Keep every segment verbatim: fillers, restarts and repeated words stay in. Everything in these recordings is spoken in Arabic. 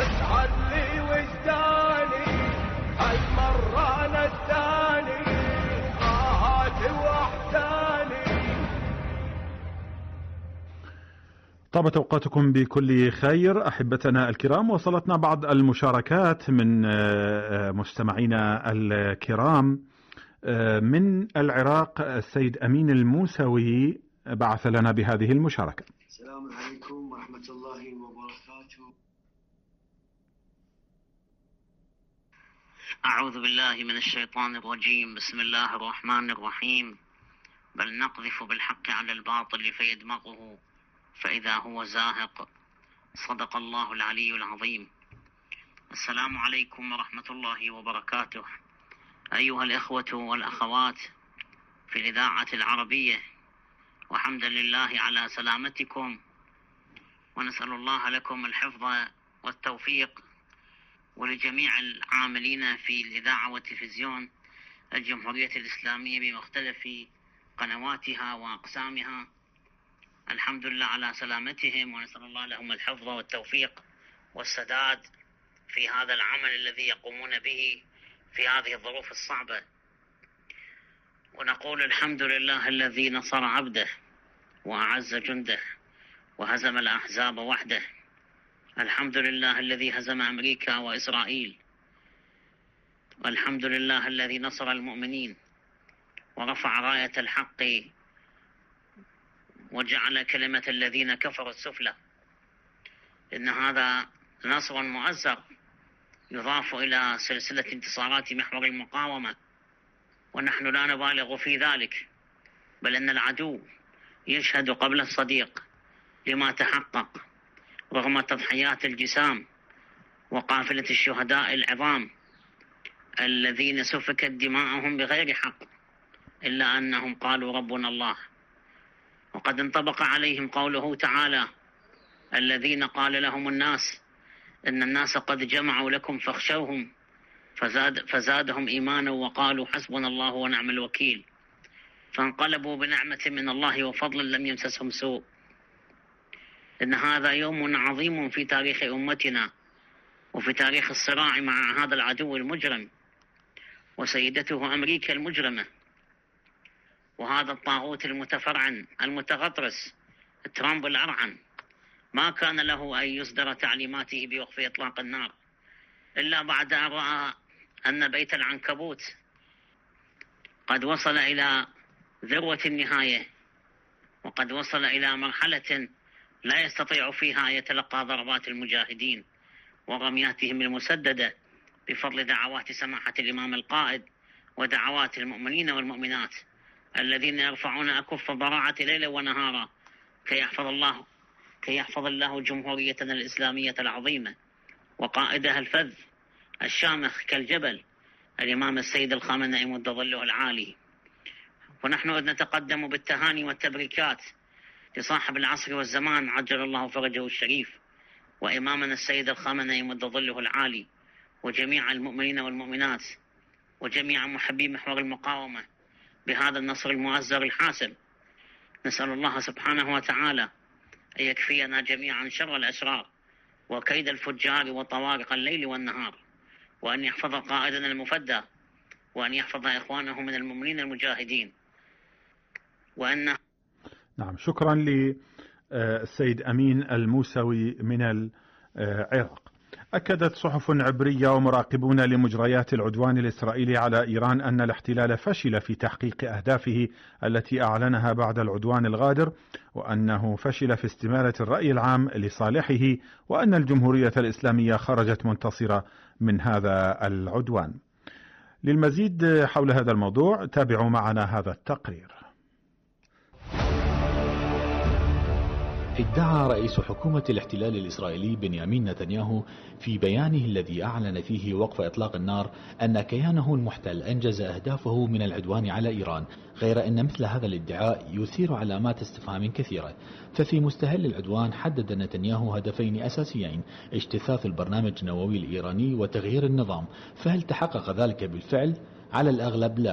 واسعد لي وجداني هالمرة نداني آهاتي واحزاني. طابت أوقاتكم بكل خير أحبتنا الكرام. وصلتنا بعض المشاركات من مستمعينا الكرام. من العراق السيد أمين الموسوي بعث لنا بهذه المشاركة. السلام عليكم ورحمة الله وبركاته. أعوذ بالله من الشيطان الرجيم. بسم الله الرحمن الرحيم. بل نقذف بالحق على الباطل فيدمغه فإذا هو زاهق. صدق الله العلي العظيم. السلام عليكم ورحمة الله وبركاته أيها الإخوة والأخوات في الإذاعة العربية، وحمدا لله على سلامتكم، ونسأل الله لكم الحفظ والتوفيق، ولجميع العاملين في الإذاعة والتلفزيون الجمهورية الإسلامية بمختلف قنواتها وأقسامها. الحمد لله على سلامتهم، ونسأل الله لهم الحفظ والتوفيق والسداد في هذا العمل الذي يقومون به في هذه الظروف الصعبة. ونقول الحمد لله الذي نصر عبده وأعز جنده وهزم الأحزاب وحده. الحمد لله الذي هزم أمريكا وإسرائيل. والحمد لله الذي نصر المؤمنين ورفع راية الحق وجعل كلمة الذين كفروا السفلى. إن هذا نصر مؤزر يضاف إلى سلسلة انتصارات محور المقاومة، ونحن لا نبالغ في ذلك، بل أن العدو يشهد قبل الصديق لما تحقق رغم تضحيات الجسام وقافلة الشهداء العظام الذين سفكت دماءهم بغير حق، إلا أنهم قالوا ربنا الله. وقد انطبق عليهم قوله تعالى: الذين قال لهم الناس إن الناس قد جمعوا لكم فاخشوهم فزاد فزادهم إيمانا وقالوا حسبنا الله ونعم الوكيل. فانقلبوا بنعمة من الله وفضل لم يمسسهم سوء. إن هذا يوم عظيم في تاريخ أمتنا وفي تاريخ الصراع مع هذا العدو المجرم وسيدته أمريكا المجرمة وهذا الطاغوت المتفرعن المتغطرس ترامب الأرعن. ما كان له أن يصدر تعليماته بوقف إطلاق النار إلا بعد أن رأى أن بيت العنكبوت قد وصل إلى ذروة النهاية، وقد وصل إلى مرحلة لا يستطيع فيها أن يتلقى ضربات المجاهدين ورمياتهم المسددة بفضل دعوات سماحة الإمام القائد ودعوات المؤمنين والمؤمنات الذين يرفعون أكف براعة ليلا ونهارا كي يحفظ الله كي يحفظ الله جمهوريتنا الإسلامية العظيمة وقائدها الفذ الشامخ كالجبل الإمام السيد الخامنئي مد ظله العالي. ونحن إذ نتقدم بالتهاني والتبريكات لصاحب العصر والزمان عجل الله فرجه الشريف وإمامنا السيد الخامنئي مد ظله العالي وجميع المؤمنين والمؤمنات وجميع محبي محور المقاومة بهذا النصر المؤزر الحاسم. نسأل الله سبحانه وتعالى أن يكفينا جميعا شر الأشرار وكيد الفجار وطوارق الليل والنهار، وأن يحفظ قائدنا المفدى، وأن يحفظ إخوانه من المؤمنين المجاهدين. وأن نعم، شكرا للسيد أمين الموسوي من العراق. أكدت صحف عبرية ومراقبون لمجريات العدوان الإسرائيلي على إيران أن الاحتلال فشل في تحقيق أهدافه التي أعلنها بعد العدوان الغادر، وأنه فشل في استمالة الرأي العام لصالحه، وأن الجمهورية الإسلامية خرجت منتصرة من هذا العدوان. للمزيد حول هذا الموضوع تابعوا معنا هذا التقرير. ادعى رئيس حكومة الاحتلال الإسرائيلي بنيامين نتنياهو في بيانه الذي أعلن فيه وقف إطلاق النار أن كيانه المحتل أنجز أهدافه من العدوان على إيران، غير أن مثل هذا الادعاء يثير علامات استفهام كثيرة. ففي مستهل العدوان حدد نتنياهو هدفين أساسيين: اجتثاث البرنامج النووي الإيراني وتغيير النظام. فهل تحقق ذلك بالفعل؟ على الأغلب لا.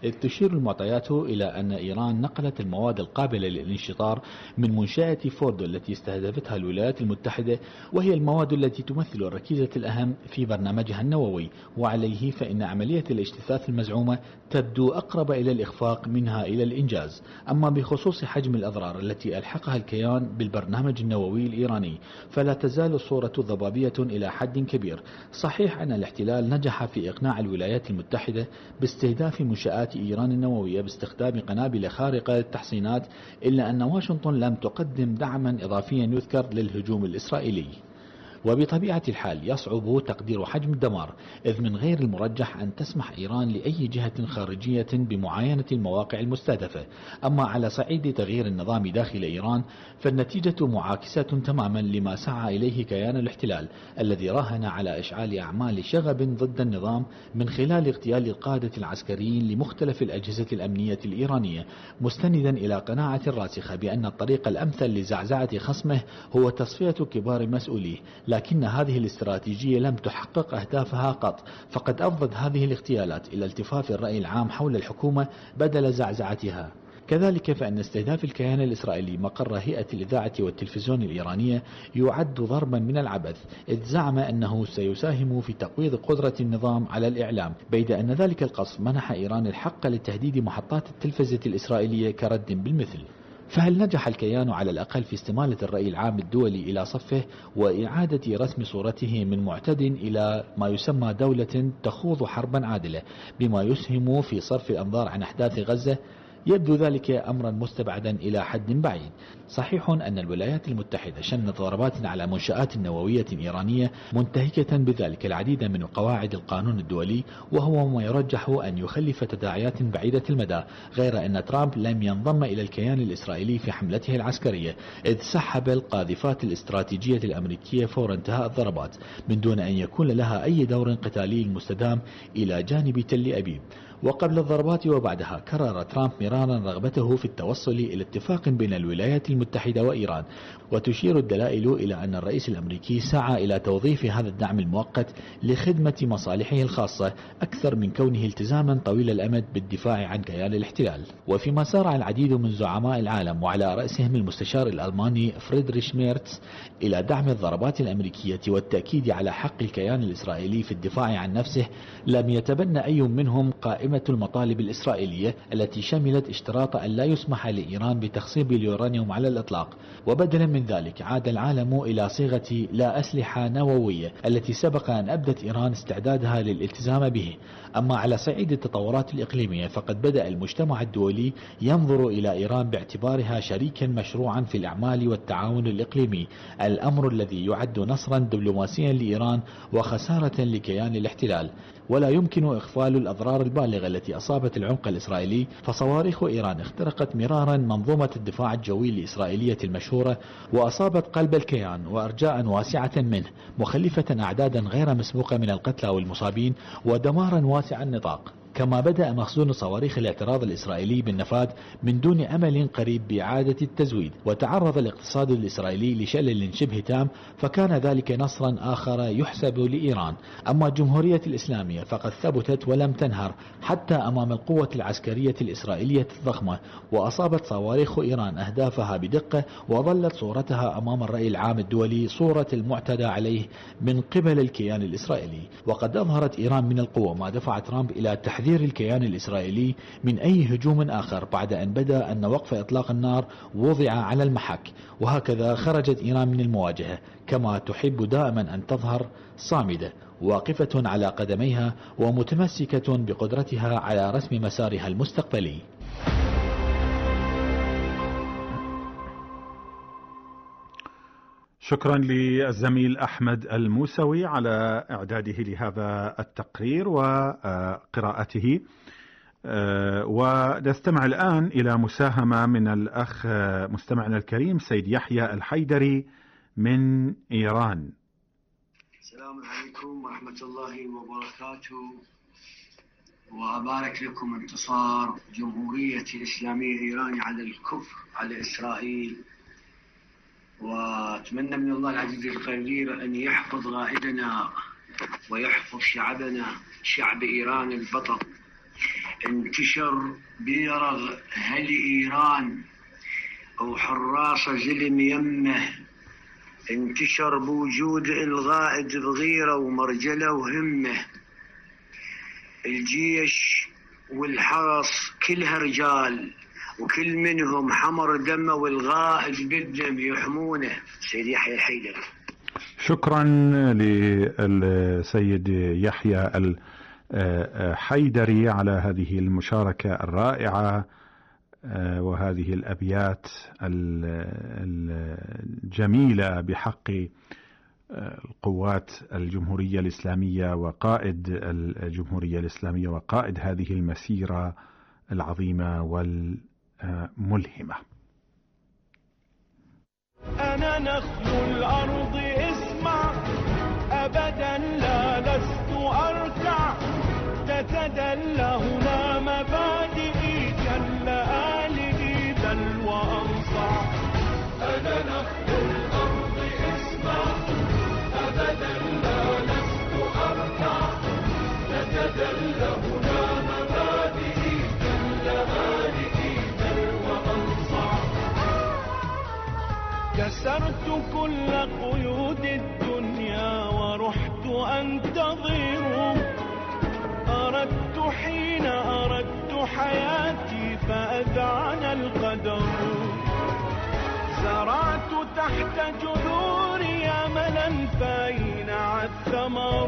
إذ تشير المعطيات إلى أن إيران نقلت المواد القابلة للانشطار من منشأة فوردو التي استهدفتها الولايات المتحدة، وهي المواد التي تمثل الركيزة الأهم في برنامجها النووي، وعليه فإن عملية الاجتثاث المزعومة تبدو أقرب إلى الإخفاق منها إلى الإنجاز. أما بخصوص حجم الأضرار التي ألحقها الكيان بالبرنامج النووي الإيراني فلا تزال الصورة ضبابية إلى حد كبير. صحيح أن الاحتلال نجح في إقناع الولايات المتحدة باستهداف منشآت إيران النووية باستخدام قنابل خارقة للتحصينات، إلا أن واشنطن لم تقدم دعما إضافيا يذكر للهجوم الإسرائيلي. وبطبيعة الحال يصعب تقدير حجم الدمار، إذ من غير المرجح أن تسمح إيران لأي جهة خارجية بمعاينة المواقع المستهدفة. أما على صعيد تغيير النظام داخل إيران فالنتيجة معاكسة تماما لما سعى إليه كيان الاحتلال، الذي راهن على إشعال أعمال شغب ضد النظام من خلال اغتيال القادة العسكريين لمختلف الأجهزة الأمنية الإيرانية، مستندا إلى قناعة راسخة بأن الطريق الأمثل لزعزعة خصمه هو تصفية كبار مسؤوليه. لكن هذه الاستراتيجية لم تحقق أهدافها قط، فقد أفضت هذه الاغتيالات إلى التفاف الرأي العام حول الحكومة بدل زعزعتها. كذلك فإن استهداف الكيان الإسرائيلي مقر هيئة الإذاعة والتلفزيون الإيرانية يعد ضربا من العبث، إذ زعم أنه سيساهم في تقويض قدرة النظام على الإعلام، بيد أن ذلك القصف منح إيران الحق لتهديد محطات التلفزة الإسرائيلية كرد بالمثل. فهل نجح الكيان على الأقل في استمالة الرأي العام الدولي إلى صفه وإعادة رسم صورته من معتد إلى ما يسمى دولة تخوض حربا عادلة، بما يسهم في صرف الأنظار عن أحداث غزة؟ يبدو ذلك أمرا مستبعدا إلى حد بعيد. صحيح أن الولايات المتحدة شنت ضربات على منشآت نووية إيرانية منتهكة بذلك العديد من قواعد القانون الدولي، وهو ما يرجح أن يخلف تداعيات بعيدة المدى، غير أن ترامب لم ينضم إلى الكيان الإسرائيلي في حملته العسكرية، إذ سحب القاذفات الاستراتيجية الأمريكية فور انتهاء الضربات من دون أن يكون لها أي دور قتالي مستدام إلى جانب تل أبيب. وقبل الضربات وبعدها كرر ترامب مرارا رغبته في التوصل إلى اتفاق بين الولايات المتحدة وإيران، وتشير الدلائل إلى أن الرئيس الأمريكي سعى إلى توظيف هذا الدعم المؤقت لخدمة مصالحه الخاصة أكثر من كونه التزاما طويل الأمد بالدفاع عن كيان الاحتلال. وفيما سارع العديد من زعماء العالم وعلى رأسهم المستشار الألماني فريدريش ميرتس إلى دعم الضربات الأمريكية والتأكيد على حق الكيان الإسرائيلي في الدفاع عن نفسه، لم يتبنى أي منهم قائمة المطالب الإسرائيلية التي شملت اشتراط أن لا يسمح لإيران بتخصيب اليورانيوم على الإطلاق. وبدلا من ذلك عاد العالم إلى صيغة لا أسلحة نووية التي سبق أن أبدت إيران استعدادها للالتزام به. أما على صعيد التطورات الإقليمية فقد بدأ المجتمع الدولي ينظر إلى إيران باعتبارها شريكا مشروعا في الأعمال والتعاون الإقليمي، الأمر الذي يعد نصرا دبلوماسيا لإيران وخسارة لكيان الاحتلال. ولا يمكن إغفال الأضرار البالغة التي أصابت العمق الإسرائيلي، فصواريخ إيران اخترقت مرارا منظومة الدفاع الجوي الإسرائيلية المشهورة وأصابت قلب الكيان وأرجاء واسعة منه، مخلفة أعدادا غير مسبوقة من القتلى والمصابين ودمارا واسع النطاق. كما بدأ مخزون صواريخ الاعتراض الإسرائيلي بالنفاذ من دون أمل قريب بإعادة التزويد، وتعرض الاقتصاد الإسرائيلي لشلل شبه تام، فكان ذلك نصرا آخر يحسب لإيران. أما الجمهورية الإسلامية فقد ثبتت ولم تنهر حتى أمام القوة العسكرية الإسرائيلية الضخمة، وأصابت صواريخ إيران أهدافها بدقة، وظلت صورتها أمام الرأي العام الدولي صورة المعتدى عليه من قبل الكيان الإسرائيلي. وقد أظهرت إيران من القوة ما دفع ترامب إلى تحذير الكيان الإسرائيلي من أي هجوم آخر بعد أن بدا أن وقف إطلاق النار وضع على المحك. وهكذا خرجت إيران من المواجهة كما تحب دائما أن تظهر صامدة واقفة على قدميها ومتمسكة بقدرتها على رسم مسارها المستقبلي. شكرا للزميل أحمد الموسوي على إعداده لهذا التقرير وقراءته. ونستمع الآن إلى مساهمة من الأخ مستمعنا الكريم سيد يحيى الحيدري من إيران. السلام عليكم ورحمة الله وبركاته، وأبارك لكم انتصار جمهورية الإسلامية إيران على الكفر على إسرائيل، وأتمنى من الله العزيز القدير أن يحفظ غائدنا ويحفظ شعبنا، شعب إيران البطل انتشر بيرغ هل إيران وحراسة زلم يمه، انتشر بوجود الغائد بغيرة ومرجلة وهمه. الجيش والحرس كلها رجال وكل منهم حمر دمه والغائد بالدم يحمونه. سيد يحيى الحيدري. شكرا للسيد يحيى الحيدري على هذه المشاركة الرائعة وهذه الأبيات الجميلة بحق القوات الجمهورية الإسلامية وقائد الجمهورية الإسلامية وقائد هذه المسيرة العظيمة والملهمة. أنا نخل الأرض اسمع، أبدا لا لست أركع، تتدلى هنا مبادئي كاللآلئ بل وأنصع. أنا نخل الأرض اسمع، أبدا لا لست أركع، تتدلى هنا مبادئي كاللآلئ بل وأنصع. كسرت كل قيود الدنيا ورحت أنتظر، أردت حين أردت حياتي فأذعن القدر. زرعت تحت جذوري أملا فأينع الثمر،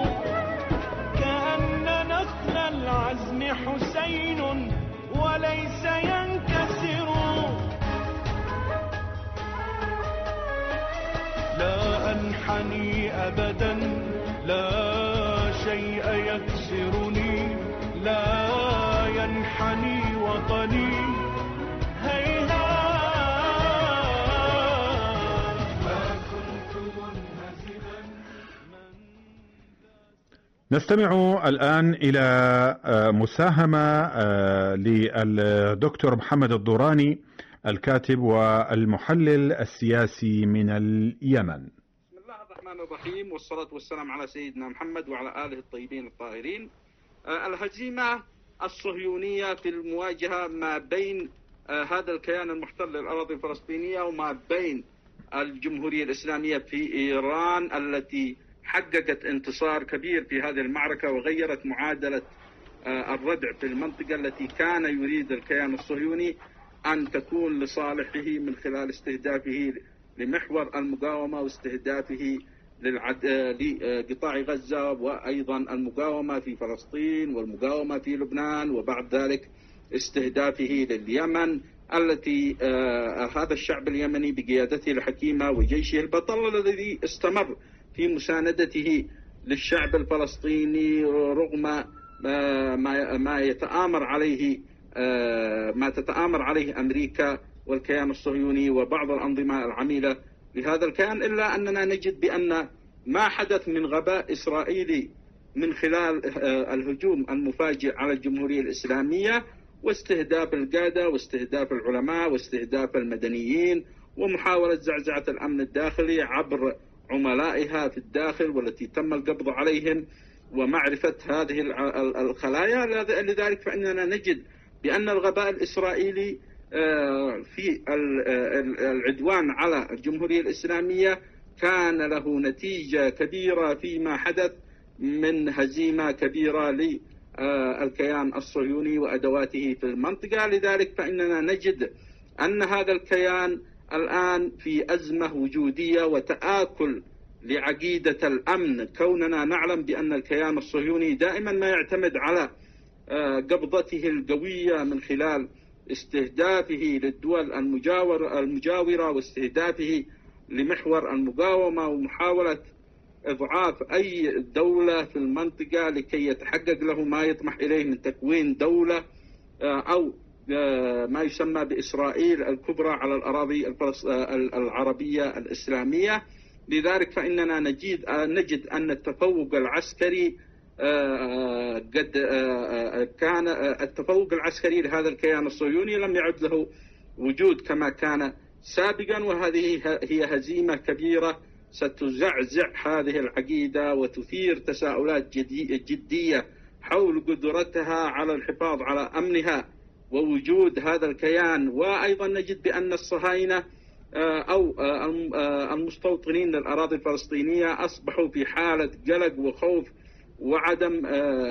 كأن نخل العزم حسين وليس ينكسر. لا أنحني أبدا، لا شيء يكسرني، لا ينحني وطني. نستمع الآن إلى مساهمة للدكتور محمد الضوراني الكاتب والمحلل السياسي من اليمن. بسم الله الرحمن الرحيم، والصلاة والسلام على سيدنا محمد وعلى آله الطيبين الطاهرين. الهزيمة الصهيونية في المواجهة ما بين هذا الكيان المحتل للأراضي الفلسطينية وما بين الجمهورية الإسلامية في إيران التي حققت انتصار كبير في هذه المعركة وغيرت معادلة الردع في المنطقة التي كان يريد الكيان الصهيوني أن تكون لصالحه من خلال استهدافه لمحور المقاومة واستهدافه لقطاع غزة وأيضا المقاومة في فلسطين والمقاومة في لبنان، وبعد ذلك استهدافه لليمن التي هذا الشعب اليمني بقيادته الحكيمة وجيشه البطل الذي استمر في مساندته للشعب الفلسطيني رغم ما ما يتآمر عليه ما تتآمر عليه أمريكا والكيان الصهيوني وبعض الأنظمة العميلة لهذا الكيان، إلا أننا نجد بأن ما حدث من غباء إسرائيلي من خلال الهجوم المفاجئ على الجمهورية الإسلامية واستهداف القادة واستهداف العلماء واستهداف المدنيين ومحاولة زعزعة الأمن الداخلي عبر عملائها في الداخل والتي تم القبض عليهم ومعرفة هذه الخلايا. لذلك فإننا نجد بأن الغباء الإسرائيلي في العدوان على الجمهورية الإسلامية كان له نتيجة كبيرة فيما حدث من هزيمة كبيرة للكيان الصهيوني وأدواته في المنطقة. لذلك فإننا نجد أن هذا الكيان الآن في أزمة وجودية وتآكل لعقيدة الأمن، كوننا نعلم بأن الكيان الصهيوني دائما ما يعتمد على قبضته القوية من خلال استهدافه للدول المجاور المجاورة واستهدافه لمحور المقاومة ومحاولة إضعاف أي دولة في المنطقة لكي يتحقق له ما يطمح إليه من تكوين دولة أو ما يسمى بإسرائيل الكبرى على الأراضي العربية الإسلامية. لذلك فإننا نجد نجد أن التفوق العسكري قد كان التفوق العسكري لهذا الكيان الصهيوني لم يعد له وجود كما كان سابقا، وهذه هي هزيمة كبيرة ستزعزع هذه العقيدة وتثير تساؤلات جدية حول قدرتها على الحفاظ على أمنها ووجود هذا الكيان. وأيضا نجد بأن الصهاينة أو المستوطنين للأراضي الفلسطينية أصبحوا في حالة قلق وخوف وعدم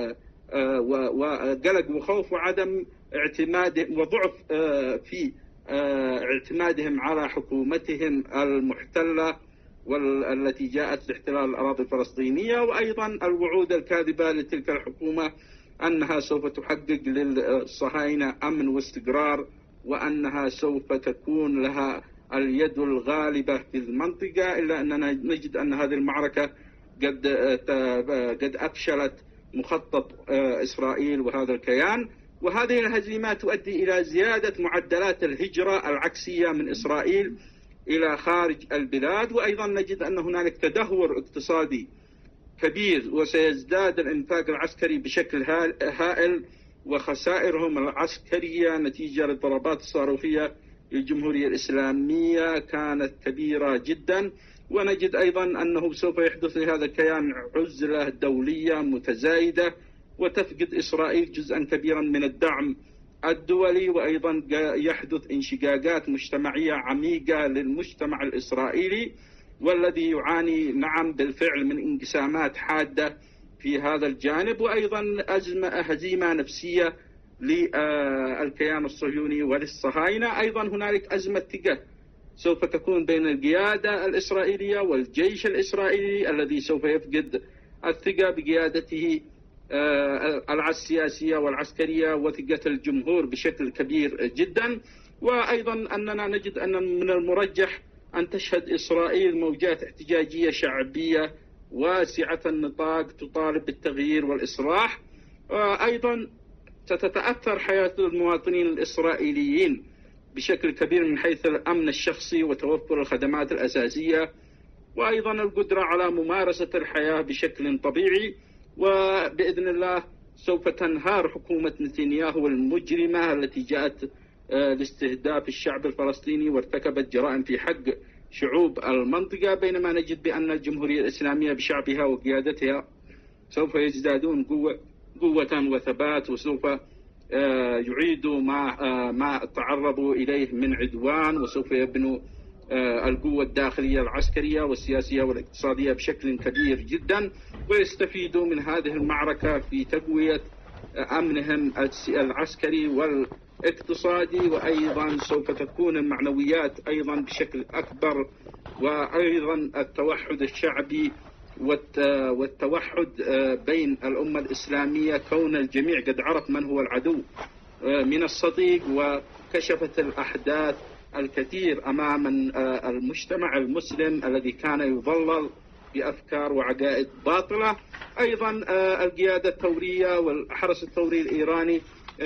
وقلق وخوف وعدم اعتماد وضعف في اعتمادهم على حكومتهم المحتلة والتي جاءت لاحتلال الأراضي الفلسطينية، وأيضا الوعود الكاذبة لتلك الحكومة أنها سوف تحقق للصهاينة أمن واستقرار، وأنها سوف تكون لها اليد الغالبة في المنطقة، إلا أننا نجد أن هذه المعركة قد قد أفشلت مخطط إسرائيل وهذا الكيان. وهذه الهزيمات تؤدي إلى زيادة معدلات الهجرة العكسية من إسرائيل إلى خارج البلاد. وأيضا نجد أن هنالك تدهور اقتصادي كبير، وسيزداد الإنفاق العسكري بشكل هائل، وخسائرهم العسكرية نتيجة للضربات الصاروخية للجمهورية الإسلامية كانت كبيرة جدا. ونجد أيضا أنه سوف يحدث لهذا الكيان عزلة دولية متزايدة، وتفقد إسرائيل جزءا كبيرا من الدعم الدولي، وأيضا يحدث انشقاقات مجتمعية عميقة للمجتمع الإسرائيلي، والذي يعاني نعم بالفعل من انقسامات حادة في هذا الجانب. وأيضا أزمة هزيمة نفسية للكيان الصهيوني وللصهاينة. أيضا هنالك أزمة ثقة سوف تكون بين القيادة الإسرائيلية والجيش الإسرائيلي الذي سوف يفقد الثقة بقيادته السياسية والعسكرية وثقة الجمهور بشكل كبير جدا. وأيضا أننا نجد أن من المرجح أن تشهد إسرائيل موجات احتجاجية شعبية واسعة النطاق تطالب بالتغيير والإصلاح. أيضا ستتأثر حياة المواطنين الإسرائيليين بشكل كبير من حيث الأمن الشخصي وتوفر الخدمات الأساسية، وأيضا القدرة على ممارسة الحياة بشكل طبيعي. وبإذن الله سوف تنهار حكومة نتنياهو المجرمة التي جاءت لاستهداف الشعب الفلسطيني وارتكبت جرائم في حق شعوب المنطقة، بينما نجد بأن الجمهورية الإسلامية بشعبها وقيادتها سوف يزدادون قوة قوة وثبات، وسوف يعيدوا ما ما تعرضوا إليه من عدوان، وسوف يبنوا القوة الداخلية العسكرية والسياسية والاقتصادية بشكل كبير جدا، ويستفيدوا من هذه المعركة في تقوية أمنهم العسكري والاقتصادي. وأيضا سوف تكون المعنويات أيضا بشكل أكبر، وأيضا التوحد الشعبي والتوحد بين الأمة الإسلامية، كون الجميع قد عرف من هو العدو من الصديق، وكشفت الأحداث الكثير أمام المجتمع المسلم الذي كان يضلل بأفكار وعقائد باطلة. أيضا القيادة الثورية والحرس الثوري الإيراني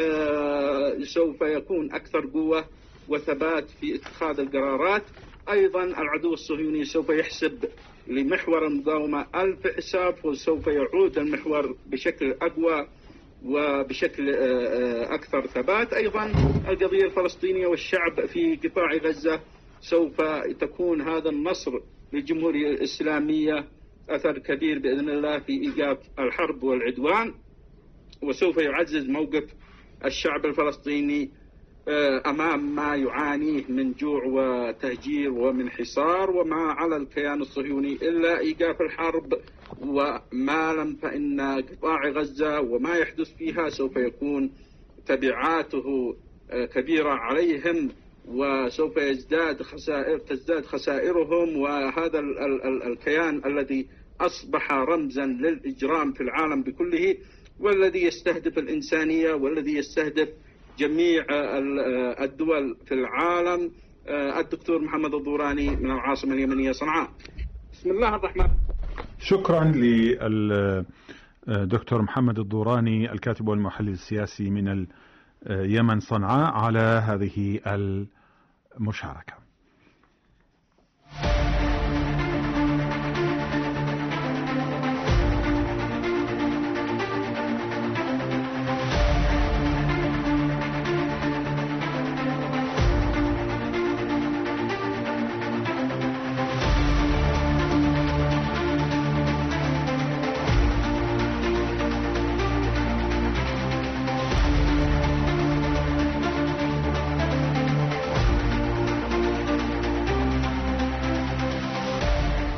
سوف يكون أكثر قوة وثبات في اتخاذ القرارات. أيضا العدو الصهيوني سوف يحسب لمحور المقاومة ألف حساب، وسوف يعود المحور بشكل أقوى وبشكل أكثر ثبات. أيضا القضية الفلسطينية والشعب في قطاع غزة سوف تكون هذا النصر للجمهورية الإسلامية أثر كبير بإذن الله في إيقاف الحرب والعدوان، وسوف يعزز موقف الشعب الفلسطيني أمام ما يعانيه من جوع وتهجير ومن حصار. وما على الكيان الصهيوني إلا إيقاف الحرب، وما لم فإن قطاع غزة وما يحدث فيها سوف يكون تبعاته كبيرة عليهم، وسوف يزداد خسائر تزداد خسائرهم. وهذا ال ال الكيان الذي أصبح رمزا للإجرام في العالم بكله، والذي يستهدف الإنسانية، والذي يستهدف جميع الدول في العالم. الدكتور محمد الضوراني من العاصمة اليمنية صنعاء. بسم الله الرحمن. شكرا للدكتور محمد الضوراني الكاتب والمحلل السياسي من اليمن صنعاء على هذه المشاركة.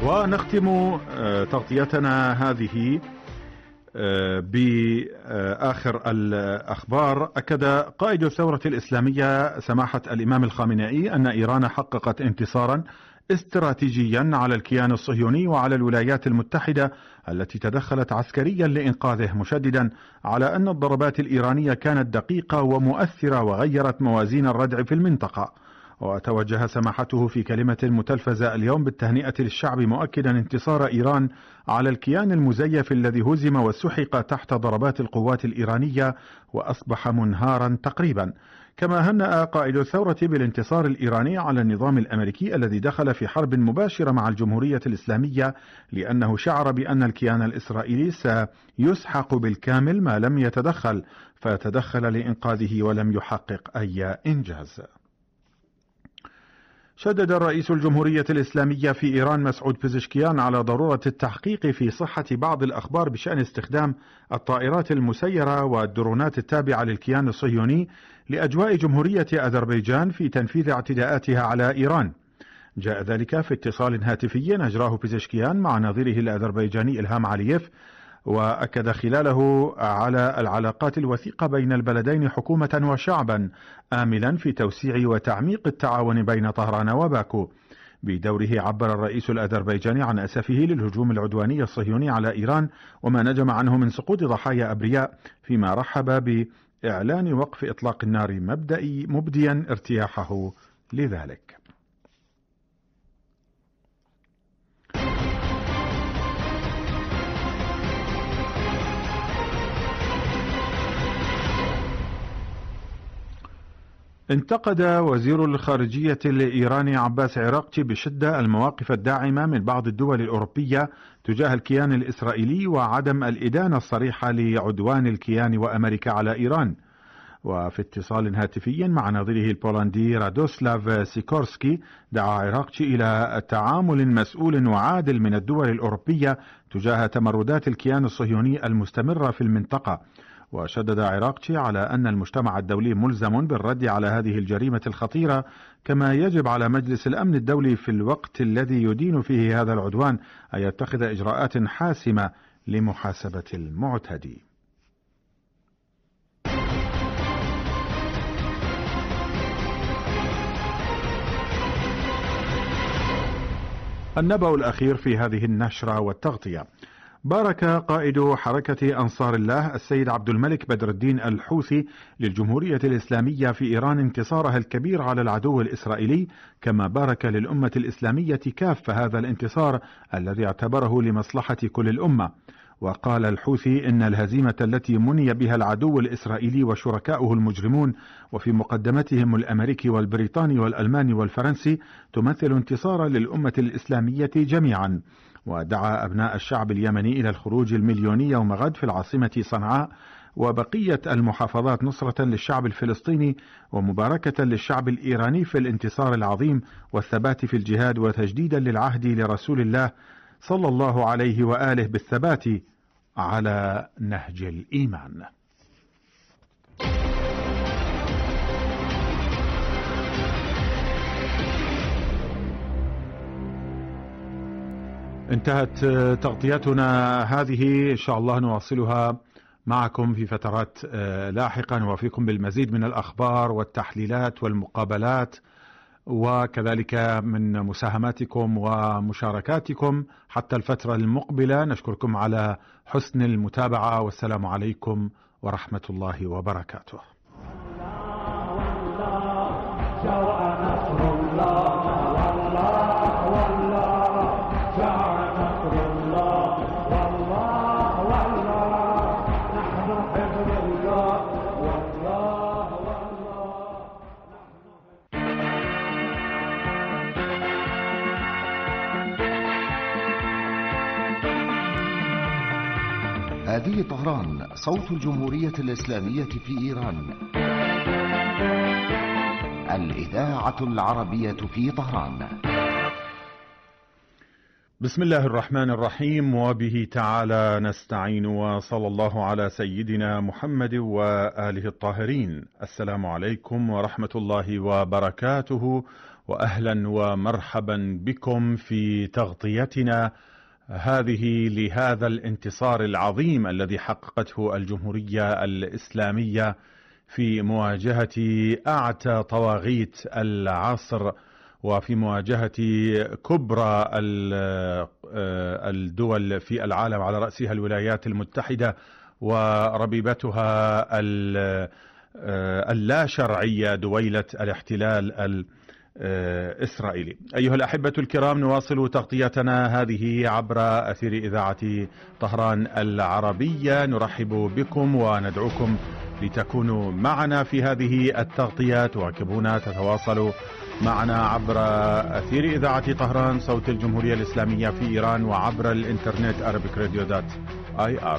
ونختم تغطيتنا هذه بآخر الأخبار. أكد قائد الثورة الإسلامية سماحة الإمام الخامنئي أن إيران حققت انتصارا استراتيجيا على الكيان الصهيوني وعلى الولايات المتحدة التي تدخلت عسكريا لإنقاذه، مشددا على أن الضربات الإيرانية كانت دقيقة ومؤثرة وغيرت موازين الردع في المنطقة. وتوجه سماحته في كلمة متلفزة اليوم بالتهنئة للشعب، مؤكدا انتصار إيران على الكيان المزيف الذي هزم وسحق تحت ضربات القوات الإيرانية وأصبح منهارا تقريبا. كما هنأ قائد الثورة بالانتصار الإيراني على النظام الأمريكي الذي دخل في حرب مباشرة مع الجمهورية الإسلامية، لأنه شعر بأن الكيان الإسرائيلي سيسحق بالكامل ما لم يتدخل، فتدخل لإنقاذه ولم يحقق أي إنجاز. شدد الرئيس الجمهورية الإسلامية في إيران مسعود بيزشكيان على ضرورة التحقيق في صحة بعض الأخبار بشأن استخدام الطائرات المسيرة والدرونات التابعة للكيان الصهيوني لأجواء جمهورية أذربيجان في تنفيذ اعتداءاتها على إيران. جاء ذلك في اتصال هاتفي أجراه بيزشكيان مع نظيره الأذربيجاني إلهام علييف، وأكد خلاله على العلاقات الوثيقة بين البلدين حكومة وشعبا، آملا في توسيع وتعميق التعاون بين طهران وباكو. بدوره عبر الرئيس الأذربيجاني عن أسفه للهجوم العدواني الصهيوني على إيران وما نجم عنه من سقوط ضحايا أبرياء، فيما رحب بإعلان وقف إطلاق النار مبدئي، مبديا ارتياحه لذلك. انتقد وزير الخارجية الإيراني عباس عراقچي بشدة المواقف الداعمة من بعض الدول الأوروبية تجاه الكيان الإسرائيلي وعدم الإدانة الصريحة لعدوان الكيان وأمريكا على إيران. وفي اتصال هاتفي مع نظيره البولندي رادوسلاف سيكورسكي، دعا عراقچي إلى تعامل مسؤول وعادل من الدول الأوروبية تجاه تمردات الكيان الصهيوني المستمرة في المنطقة. وشدد عراقچي على أن المجتمع الدولي ملزم بالرد على هذه الجريمة الخطيرة، كما يجب على مجلس الأمن الدولي في الوقت الذي يدين فيه هذا العدوان أن يتخذ إجراءات حاسمة لمحاسبة المعتدي. النبأ الأخير في هذه النشرة والتغطية. بارك قائد حركة أنصار الله السيد عبد الملك بدر الدين الحوثي للجمهورية الإسلامية في إيران انتصارها الكبير على العدو الإسرائيلي، كما بارك للأمة الإسلامية كافة هذا الانتصار الذي اعتبره لمصلحة كل الأمة. وقال الحوثي إن الهزيمة التي مني بها العدو الإسرائيلي وشركاؤه المجرمون، وفي مقدمتهم الأمريكي والبريطاني والألماني والفرنسي، تمثل انتصارا للأمة الإسلامية جميعا. ودعا أبناء الشعب اليمني إلى الخروج المليوني يوم غد في العاصمة صنعاء وبقية المحافظات نصرة للشعب الفلسطيني ومباركة للشعب الإيراني في الانتصار العظيم والثبات في الجهاد، وتجديدا للعهد لرسول الله صلى الله عليه وآله بالثبات على نهج الإيمان. انتهت تغطيتنا هذه، إن شاء الله نواصلها معكم في فترات لاحقا، نوافيكم بالمزيد من الأخبار والتحليلات والمقابلات، وكذلك من مساهماتكم ومشاركاتكم حتى الفترة المقبلة. نشكركم على حسن المتابعة، والسلام عليكم ورحمة الله وبركاته. هذه طهران، صوت الجمهورية الإسلامية في إيران، الإذاعة العربية في طهران. بسم الله الرحمن الرحيم، وبه تعالى نستعين، وصلى الله على سيدنا محمد وآله الطاهرين. السلام عليكم ورحمة الله وبركاته، وأهلا ومرحبا بكم في تغطيتنا هذه لهذا الانتصار العظيم الذي حققته الجمهورية الإسلامية في مواجهة أعتى طواغيت العصر وفي مواجهة كبرى الدول في العالم على رأسها الولايات المتحدة وربيبتها اللا شرعية دويلة الاحتلال الإسرائيلي. أيها الأحبة الكرام، نواصل تغطيتنا هذه عبر أثير إذاعة طهران العربية. نرحب بكم وندعوكم لتكونوا معنا في هذه التغطيات، واكبونا تتواصلوا معنا عبر أثير إذاعة طهران صوت الجمهورية الإسلامية في إيران وعبر الإنترنت arabic radio dot I R.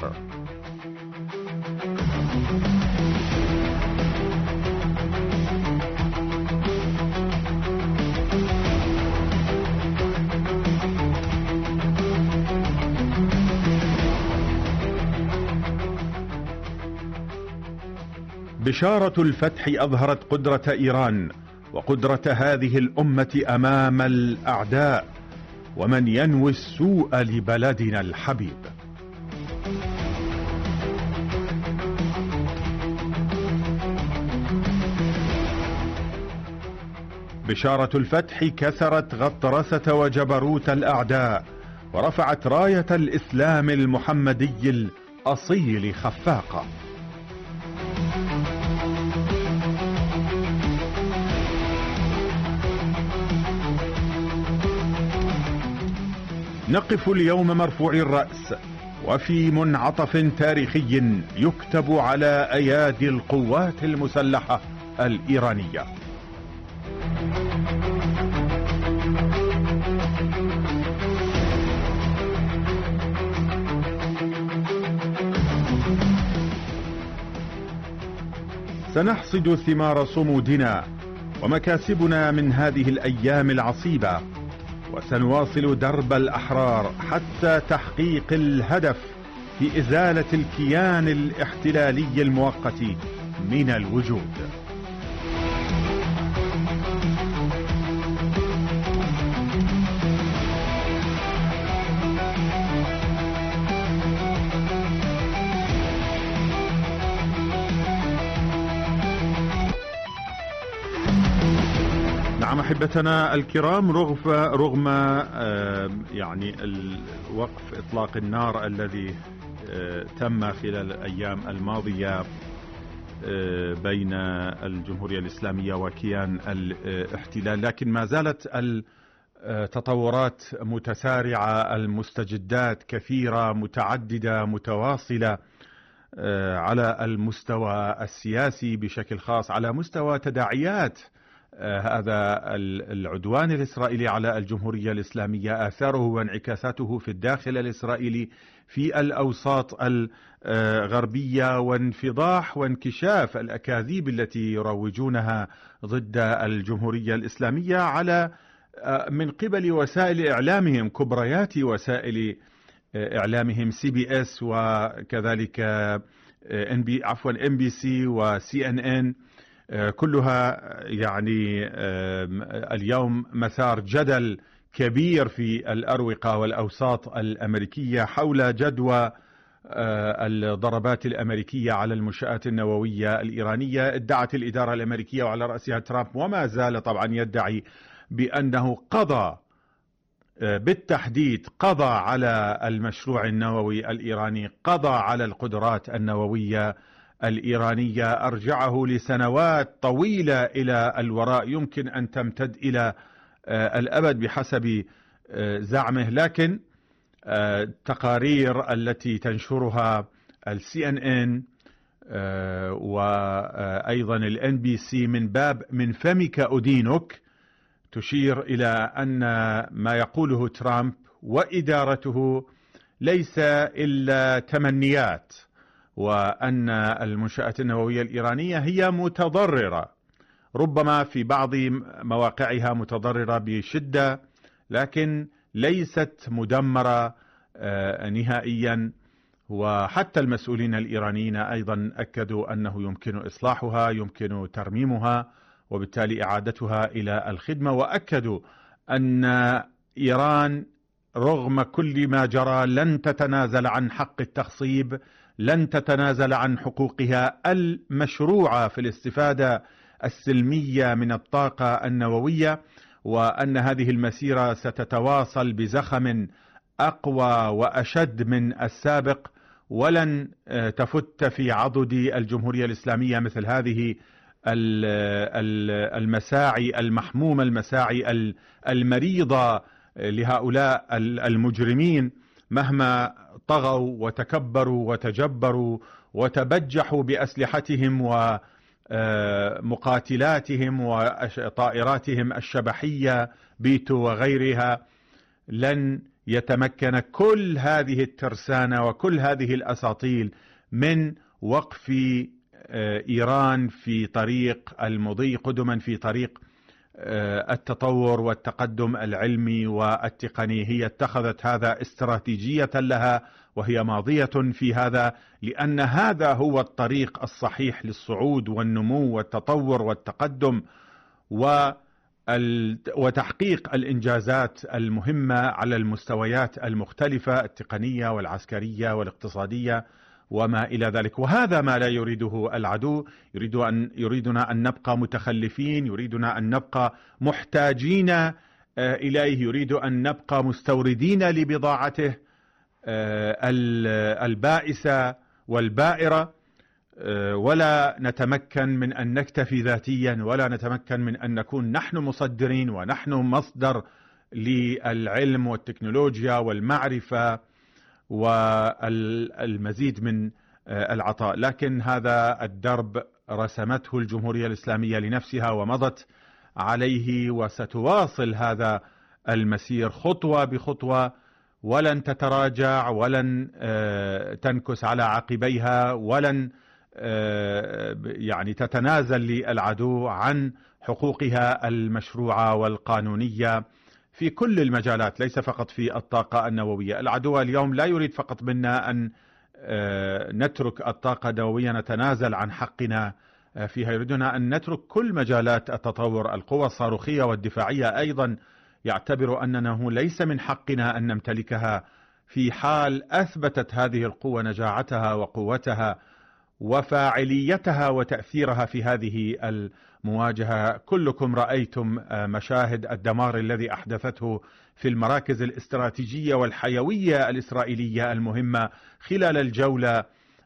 بشارة الفتح أظهرت قدرة إيران وقدرة هذه الأمة أمام الأعداء ومن ينوي السوء لبلدنا الحبيب. بشارة الفتح كسرت غطرسة وجبروت الأعداء ورفعت راية الإسلام المحمدي الأصيل خفاقة. نقف اليوم مرفوعي الرأس وفي منعطف تاريخي يكتب على أيادي القوات المسلحة الإيرانية. سنحصد ثمار صمودنا ومكاسبنا من هذه الأيام العصيبة، وسنواصل درب الأحرار حتى تحقيق الهدف في إزالة الكيان الاحتلالي المؤقت من الوجود. نعم أحبتنا الكرام، رغم رغم يعني وقف إطلاق النار الذي تم خلال الأيام الماضية بين الجمهورية الإسلامية وكيان الاحتلال، لكن ما زالت التطورات متسارعة، المستجدات كثيرة متعددة متواصلة على المستوى السياسي بشكل خاص، على مستوى تداعيات هذا العدوان الإسرائيلي على الجمهورية الإسلامية، آثاره وانعكاساته في الداخل الإسرائيلي في الأوساط الغربية، وانفضاح وانكشاف الأكاذيب التي يروجونها ضد الجمهورية الإسلامية على من قبل وسائل إعلامهم، كبريات وسائل إعلامهم سي بي اس وكذلك ان بي عفوا ام بي سي وسي ان ان، كلها يعني اليوم مثار جدل كبير في الأروقة والأوساط الأمريكية حول جدوى الضربات الأمريكية على المنشآت النووية الإيرانية. ادعت الإدارة الأمريكية وعلى رأسها ترامب، وما زال طبعا يدعي بأنه قضى بالتحديد قضى على المشروع النووي الإيراني، قضى على القدرات النووية الإيرانية، أرجعه لسنوات طويلة إلى الوراء يمكن أن تمتد إلى الأبد بحسب زعمه. لكن التقارير التي تنشرها السي ان ان وأيضا الان بي سي من باب من فمك أدينك تشير إلى أن ما يقوله ترامب وإدارته ليس إلا تمنيات، وأن المنشآت النووية الإيرانية هي متضررة، ربما في بعض مواقعها متضررة بشدة، لكن ليست مدمرة نهائيا. وحتى المسؤولين الإيرانيين أيضا أكدوا أنه يمكن إصلاحها، يمكن ترميمها، وبالتالي إعادتها إلى الخدمة. وأكدوا أن إيران رغم كل ما جرى لن تتنازل عن حق التخصيب، لن تتنازل عن حقوقها المشروعة في الاستفادة السلمية من الطاقة النووية، وأن هذه المسيرة ستتواصل بزخم أقوى وأشد من السابق، ولن تفت في عضد الجمهورية الإسلامية مثل هذه المساعي المحمومة، المساعي المريضة لهؤلاء المجرمين مهما طغوا وتكبروا وتجبروا وتبجحوا بأسلحتهم ومقاتلاتهم وطائراتهم الشبحية بيتو وغيرها. لن يتمكن كل هذه الترسانة وكل هذه الأساطيل من وقف إيران في طريق المضي قدما في طريق التطور والتقدم العلمي والتقني. هي اتخذت هذا استراتيجية لها وهي ماضية في هذا، لأن هذا هو الطريق الصحيح للصعود والنمو والتطور والتقدم وتحقيق الإنجازات المهمة على المستويات المختلفة التقنية والعسكرية والاقتصادية وما إلى ذلك. وهذا ما لا يريده العدو، يريد أن يريدنا أن نبقى متخلفين، يريدنا أن نبقى محتاجين إليه، يريد أن نبقى مستوردين لبضاعته البائسة والبائرة، ولا نتمكن من أن نكتفي ذاتيا، ولا نتمكن من أن نكون نحن مصدرين ونحن مصدر للعلم والتكنولوجيا والمعرفة والمزيد من العطاء. لكن هذا الدرب رسمته الجمهورية الإسلامية لنفسها ومضت عليه، وستواصل هذا المسير خطوة بخطوة، ولن تتراجع ولن تنكس على عقبيها، ولن يعني تتنازل للعدو عن حقوقها المشروعة والقانونية في كل المجالات، ليس فقط في الطاقة النووية. العدو اليوم لا يريد فقط منا أن نترك الطاقة النووية نتنازل عن حقنا فيها، يريدنا أن نترك كل مجالات التطور. القوى الصاروخية والدفاعية أيضا يعتبر أنه ليس من حقنا أن نمتلكها، في حال أثبتت هذه القوة نجاعتها وقوتها وفاعليتها وتأثيرها في هذه المواجهة. كلكم رأيتم مشاهد الدمار الذي أحدثته في المراكز الاستراتيجية والحيوية الإسرائيلية المهمة خلال الجولة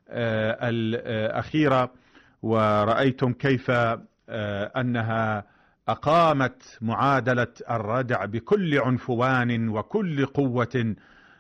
الأخيرة، ورأيتم كيف أنها أقامت معادلة الردع بكل عنفوان وكل قوة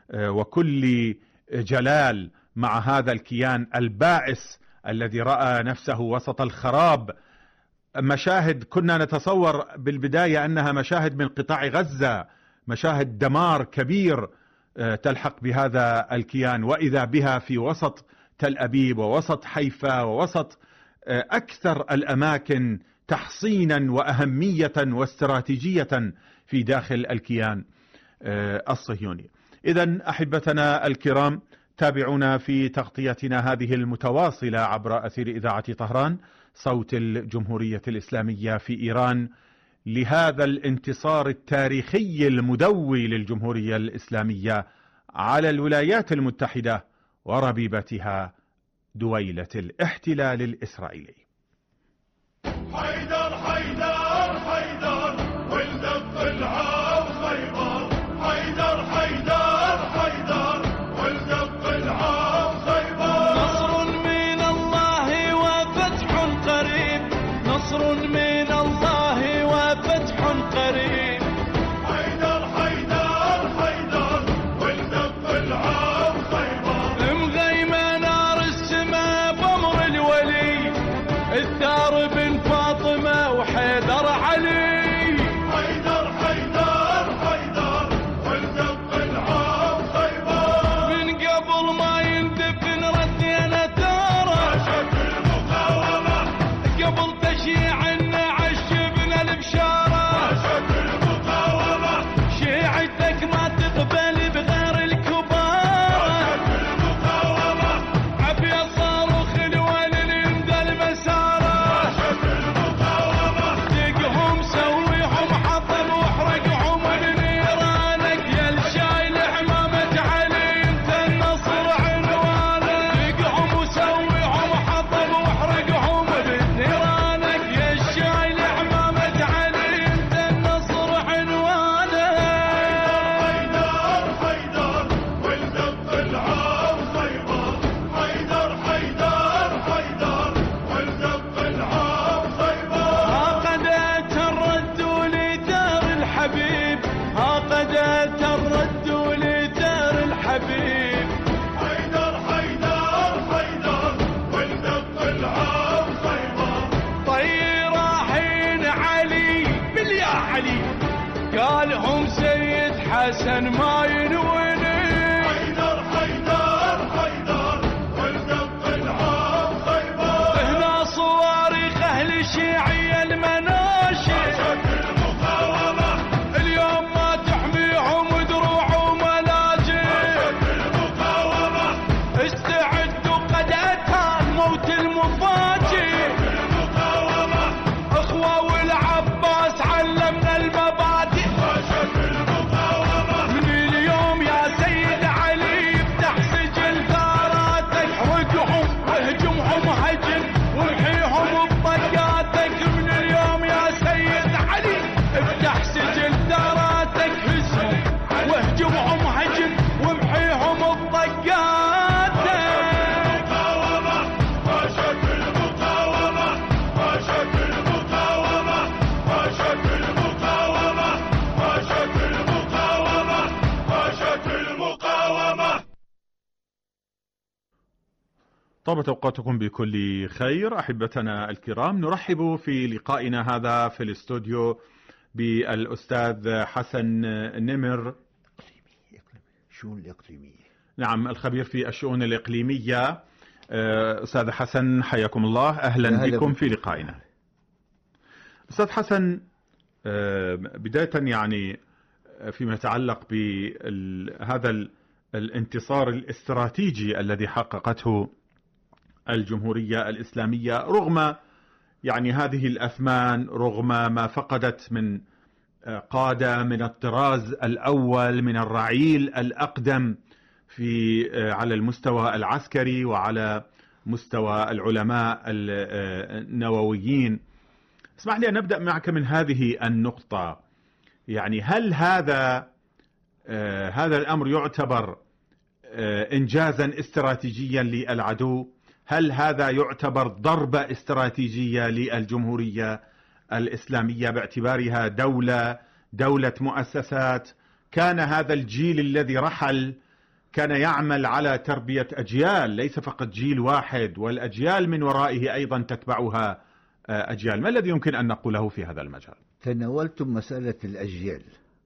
وكل جلال مع هذا الكيان البائس الذي رأى نفسه وسط الخراب. مشاهد كنا نتصور بالبداية أنها مشاهد من قطاع غزة، مشاهد دمار كبير تلحق بهذا الكيان، وإذا بها في وسط تل أبيب ووسط حيفا ووسط أكثر الأماكن تحصينا وأهمية واستراتيجية في داخل الكيان الصهيوني. إذن أحبتنا الكرام، تابعونا في تغطيتنا هذه المتواصلة عبر أثير إذاعة طهران صوت الجمهورية الإسلامية في إيران لهذا الانتصار التاريخي المدوي للجمهورية الإسلامية على الولايات المتحدة وربيبتها دويلة الاحتلال الإسرائيلي. حيدر حيدر حيدر ولد القلعة وخيبر، حيدر حيدر حيدر ولد القلعة وخيبر. نصر من الله وفتح قريب، نصر من الله وفتح قريب. حيدر حيدر حيدر ولد القلعة وخيبر. مغيمة نار السماء بأمر الولي الثار بن فاطمة حسن ما ينوني. حيدر حيدر حيدر والدق العام خيبر. هنا صواريخ أهل الشيعية المناشي. المقاومة اليوم ما تحميهم دروع وملاجئ. المقاومة استعدوا قد أتى الموت المفاجئ. المقاومة أخوة والعباس علمنا المبادئ. المقاومة من اليوم يا سيد علي افتح سجل ثاراتك. احرقهم واهجمهم هجم وامحيهم بطقاتك. من اليوم يا سيد علي افتح سجل ثاراتك. هزهم واهجمهم هجم وامحيهم بطقاتك. المقاومة ما شك المقاومة ما شك المقاومة ما شك المقاومة ما شك المقاومة ما شك المقاومة. طابت أوقاتكم بكل خير أحبتنا الكرام. نرحب في لقائنا هذا في الاستوديو بالأستاذ حسن نمر، الشؤون الإقليمية. نعم، الخبير في الشؤون الإقليمية. أستاذ حسن حياكم الله، أهلا بكم في لقائنا. أستاذ حسن، بداية يعني فيما يتعلق بهذا الانتصار الاستراتيجي الذي حققته الجمهورية الإسلامية رغم يعني هذه الأثمان، رغم ما فقدت من قادة من الطراز الأول، من الرعيل الأقدم في على المستوى العسكري وعلى مستوى العلماء النوويين. اسمح لي أن نبدأ معك من هذه النقطة. يعني هل هذا هذا الأمر يعتبر إنجازا استراتيجيا للعدو؟ هل هذا يعتبر ضربة استراتيجية للجمهورية الإسلامية باعتبارها دولة دولة مؤسسات؟ كان هذا الجيل الذي رحل كان يعمل على تربية أجيال، ليس فقط جيل واحد، والأجيال من ورائه أيضا تتبعها أجيال. ما الذي يمكن أن نقوله في هذا المجال؟ تناولتم مسألة الأجيال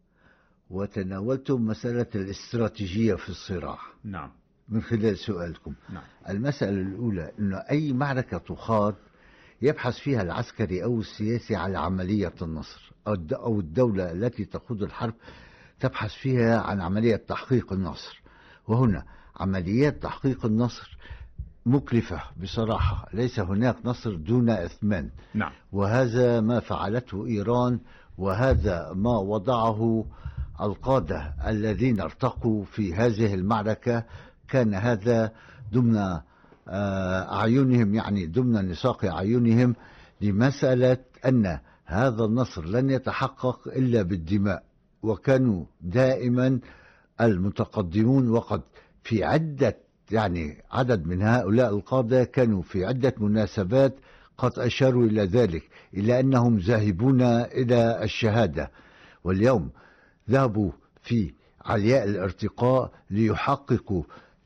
وتناولتم مسألة الاستراتيجية في الصراع. نعم. من خلال سؤالكم. نعم. المسألة الأولى أنه أي معركة تخاض يبحث فيها العسكري أو السياسي على عملية النصر، أو الدولة التي تخوض الحرب تبحث فيها عن عملية تحقيق النصر. وهنا عمليات تحقيق النصر مكلفة بصراحة، ليس هناك نصر دون إثمان. نعم. وهذا ما فعلته إيران، وهذا ما وضعه القادة الذين ارتقوا في هذه المعركة. كان هذا ضمن أعينهم، يعني ضمن نساق أعينهم، لمسألة أن هذا النصر لن يتحقق إلا بالدماء. وكانوا دائما المتقدمون، وقد في عدة يعني عدد من هؤلاء القادة كانوا في عدة مناسبات قد أشاروا إلى ذلك، إلى أنهم ذاهبون إلى الشهادة. واليوم ذهبوا في علياء الارتقاء ليحققوا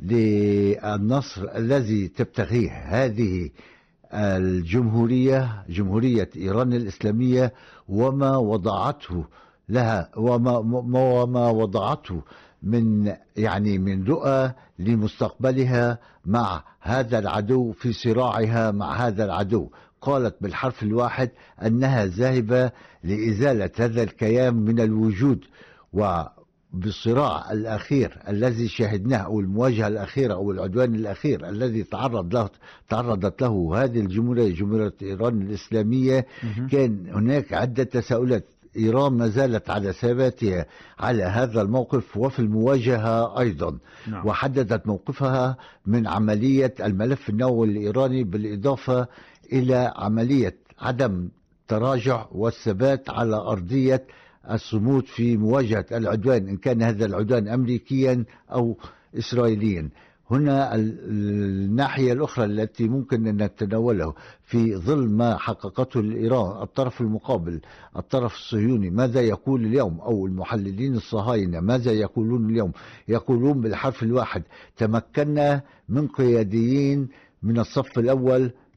للنصر الذي تبتغيه هذه الجمهورية، جمهورية إيران الإسلامية، وما وضعته لها وما, وما وضعته من يعني من رؤى لمستقبلها مع هذا العدو، في صراعها مع هذا العدو. قالت بالحرف الواحد أنها ذاهبة لإزالة هذا الكيان من الوجود. وبالصراع الأخير الذي شاهدناه، أو المواجهة الأخيرة أو العدوان الأخير الذي تعرض له تعرضت له هذه الجمهورية، جمهورية إيران الإسلامية، كان هناك عدة تساؤلات. إيران ما زالت على ثباتها على هذا الموقف وفي المواجهة أيضا. نعم. وحددت موقفها من عملية الملف النووي الإيراني، بالإضافة إلى عملية عدم تراجع والثبات على أرضية الصمود في مواجهة العدوان، إن كان هذا العدوان أمريكيا أو إسرائيليا. هنا الناحية الأخرى التي ممكن أن نتناوله في ظل ما حققته الإيران الطرف المقابل، الطرف الصهيوني، ماذا يقول اليوم؟ أو المحللين الصهاينة ماذا يقولون اليوم؟ يقولون بالحرف الواحد: تمكنا من قياديين من الصف الأول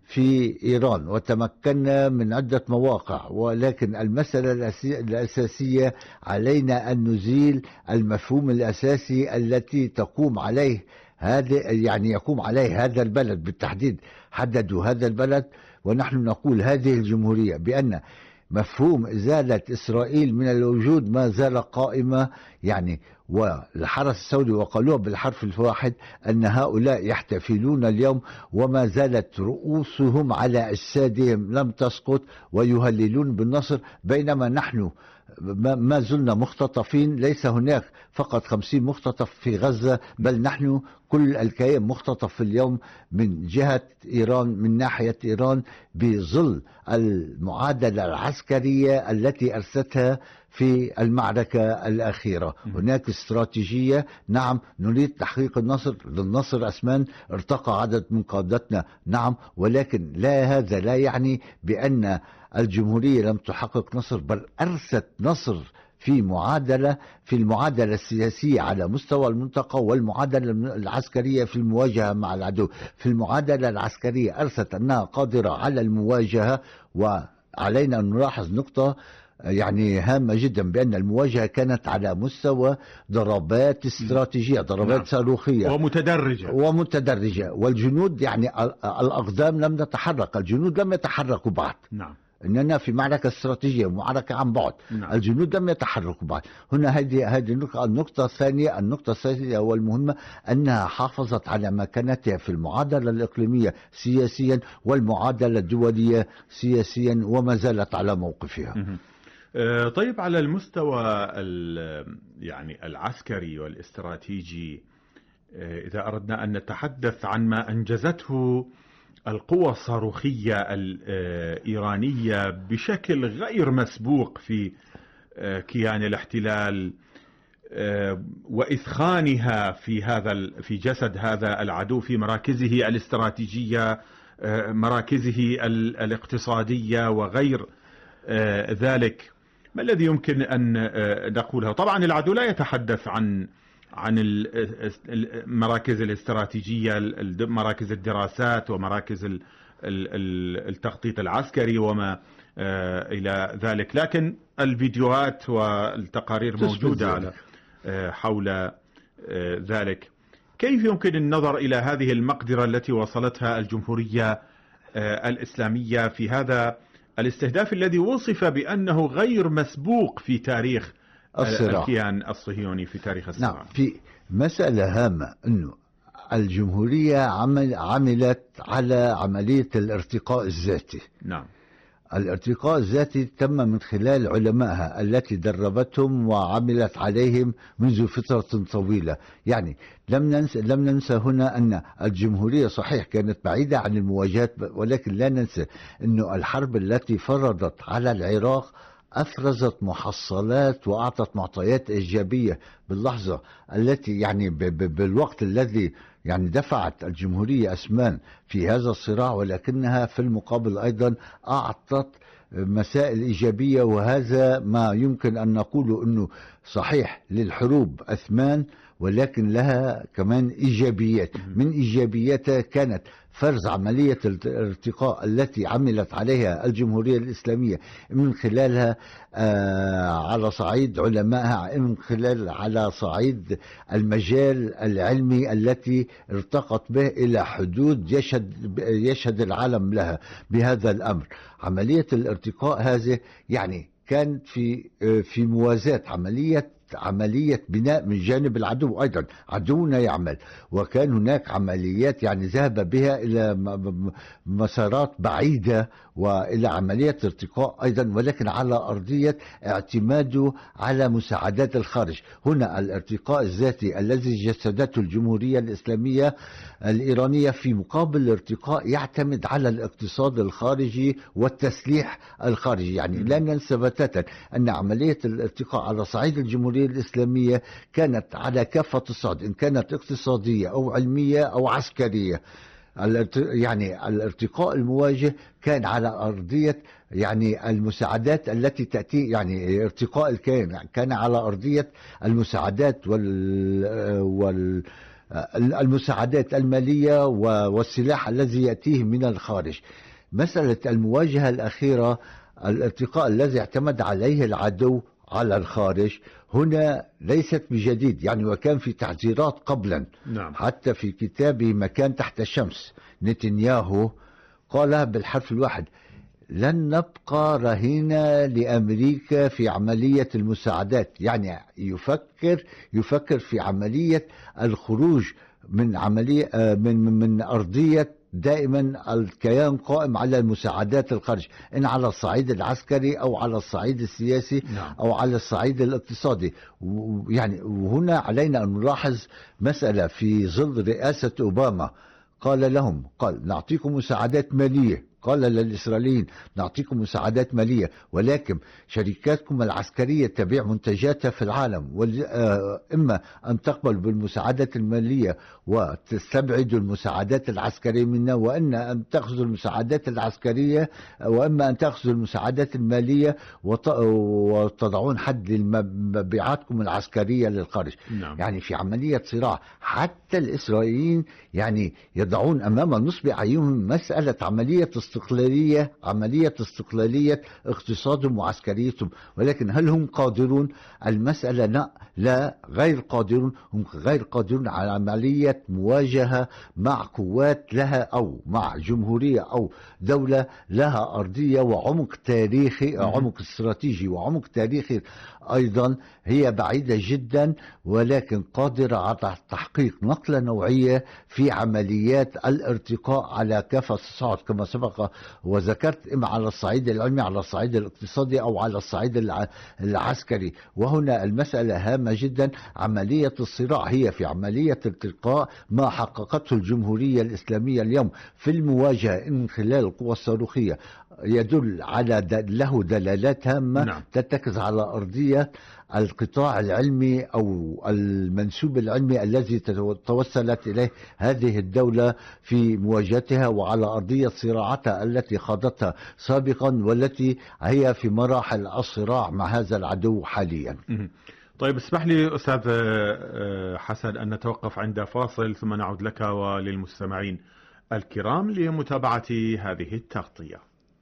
في إيران وتمكنا من عدة مواقع، ولكن المسألة الأساسية علينا أن نزيل المفهوم الأساسي التي تقوم عليه هذا يعني يقوم عليه هذا البلد بالتحديد. حددوا هذا البلد ونحن نقول هذه الجمهورية بأن مفهوم إزالة إسرائيل من الوجود ما زال قائمة، يعني والحرس السعودي وقالوها بالحرف الواحد أن هؤلاء يحتفلون اليوم وما زالت رؤوسهم على أجسادهم لم تسقط ويهللون بالنصر، بينما نحن ما زلنا مختطفين. ليس هناك فقط خمسين مختطف في غزة، بل نحن كل الكيان مختطف اليوم من جهة إيران، من ناحية إيران، بظل المعادلة العسكرية التي أرستها في المعركة الأخيرة. هناك استراتيجية، نعم نريد تحقيق النصر، للنصر أسمان ارتقى عدد من قادتنا، نعم، ولكن لا هذا لا يعني بأن الجمهورية لم تحقق نصر، بل أرست نصر في معادلة في المعادلة السياسية على مستوى المنطقة والمعادلة العسكرية في المواجهة مع العدو. في المعادلة العسكرية أرست أنها قادرة على المواجهة، وعلينا أن نلاحظ نقطة يعني هامة جدا، بأن المواجهة كانت على مستوى ضربات استراتيجية، ضربات نعم. صاروخية ومتدرجة ومتدرجة والجنود يعني الأقدام لم تتحرك، الجنود لم يتحركوا بعد. نعم. إننا في معركة استراتيجية ومعركة عن بعد. نعم. الجنود لم يتحركوا بعد. هنا هذه هذه النقطة. النقطة الثانية النقطة الثانية والمهمة أنها حافظت على مكانتها في المعادلة الإقليمية سياسيا والمعادلة الدولية سياسيا، وما زالت على موقفها. م- طيب، على المستوى يعني العسكري والاستراتيجي، إذا أردنا أن نتحدث عن ما أنجزته القوى الصاروخية الإيرانية بشكل غير مسبوق في كيان الاحتلال وإثخانها في هذا في جسد هذا العدو في مراكزه الاستراتيجية، مراكزه الاقتصادية وغير ذلك، ما الذي يمكن أن نقوله؟ طبعا العدو لا يتحدث عن عن المراكز الاستراتيجية، مراكز الدراسات ومراكز التخطيط العسكري وما إلى ذلك، لكن الفيديوهات والتقارير موجودة على حول ذلك. كيف يمكن النظر إلى هذه المقدرة التي وصلتها الجمهورية الإسلامية في هذا الاستهداف الذي وصف بأنه غير مسبوق في تاريخ الصراع. الكيان الصهيوني في تاريخ الصراع؟ نعم، في مسألة هامة أنه الجمهورية عمل عملت على عملية الارتقاء الذاتي. نعم. الارتقاء الذاتي تم من خلال علمائها التي دربتهم وعملت عليهم منذ فترة طويلة. يعني لم ننسى, لم ننسى هنا أن الجمهورية صحيح كانت بعيدة عن المواجهات، ولكن لا ننسى أن الحرب التي فرضت على العراق أفرزت محصلات وأعطت معطيات إيجابية باللحظة التي يعني بالوقت الذي يعني دفعت الجمهورية أسمان في هذا الصراع، ولكنها في المقابل أيضا أعطت مسائل إيجابية. وهذا ما يمكن أن نقوله أنه صحيح للحروب أثمان، ولكن لها كمان إيجابيات. من إيجابياتها كانت فرز عملية الارتقاء التي عملت عليها الجمهورية الإسلامية من خلالها آه على صعيد علمائها، من خلال على صعيد المجال العلمي التي ارتقت به إلى حدود يشهد يشهد العالم لها بهذا الأمر. عملية الارتقاء هذه يعني كان في في موازاة عملية عملية بناء من جانب العدو، أيضا عدونا يعمل، وكان هناك عمليات يعني ذهب بها إلى مسارات بعيدة وإلى عملية ارتقاء أيضا، ولكن على أرضية اعتماده على مساعدات الخارج. هنا الارتقاء الذاتي الذي جسدته الجمهورية الإسلامية الإيرانية في مقابل الارتقاء يعتمد على الاقتصاد الخارجي والتسليح الخارجي. يعني لا ننسى بتاتا أن عملية الارتقاء على صعيد الجمهورية الإسلامية كانت على كافة الصعد، إن كانت اقتصادية أو علمية أو عسكرية. يعني الارتقاء المواجه كان على أرضية يعني المساعدات التي تأتي، يعني ارتقاء الكيان كان على أرضية المساعدات وال, وال المساعدات المالية والسلاح الذي يأتيه من الخارج. مسألة المواجهة الأخيرة، الارتقاء الذي اعتمد عليه العدو على الخارج هنا ليست بجديد، يعني وكان في تحذيرات قبلا. نعم. حتى في كتابه مكان تحت الشمس نتنياهو قالها بالحرف الواحد: لن نبقى رهينة لأمريكا في عملية المساعدات. يعني يفكر يفكر في عملية الخروج من عملية من من أرضية دائما الكيان قائم على المساعدات الخارج، إن على الصعيد العسكري أو على الصعيد السياسي. نعم. أو على الصعيد الاقتصادي. يعني وهنا علينا أن نلاحظ مسألة في ظل رئاسة أوباما، قال لهم قال نعطيكم مساعدات مالية، قال للإسرائيليين نعطيكم مساعدات مالية، ولكن شركاتكم العسكرية تبيع منتجاتها في العالم، إما أن تقبل بالمساعدات المالية وتستبعد المساعدات العسكرية منا، وإن أن تأخذوا المساعدات العسكرية، وإما أن تأخذوا المساعدات المالية وتضعون حد لمبيعاتكم العسكرية للخارج. نعم. يعني في عملية صراع. حتى الإسرائيليين يعني يضعون أمام نصب أعينهم مسألة عملية استقلالية عملية استقلالية اقتصادهم وعسكريتهم، ولكن هل هم قادرون؟ المسألة لا, لا غير قادرون. هم غير قادرون على عملية مواجهة مع قوات لها أو مع جمهورية أو دولة لها أرضية وعمق تاريخي، عمق استراتيجي وعمق تاريخي أيضا هي بعيدة جدا، ولكن قادرة على تحقيق نقلة نوعية في عمليات الارتقاء على كافة الصعد كما سبق وذكرت، إما على الصعيد العلمي، على الصعيد الاقتصادي، أو على الصعيد العسكري. وهنا المسألة هامة جدا. عملية الصراع هي في عملية ارتقاء ما حققته الجمهورية الإسلامية اليوم في المواجهة من خلال القوى الصاروخية يدل على له دلالات هامة. نعم. تتكز على أرضية القطاع العلمي أو المنسوب العلمي الذي توصلت إليه هذه الدولة في مواجهتها، وعلى أرضية صراعاتها التي خاضتها سابقا والتي هي في مراحل الصراع مع هذا العدو حاليا. طيب اسمح لي أستاذ حسن أن نتوقف عند فاصل ثم نعود لك وللمستمعين الكرام لمتابعة هذه التغطية.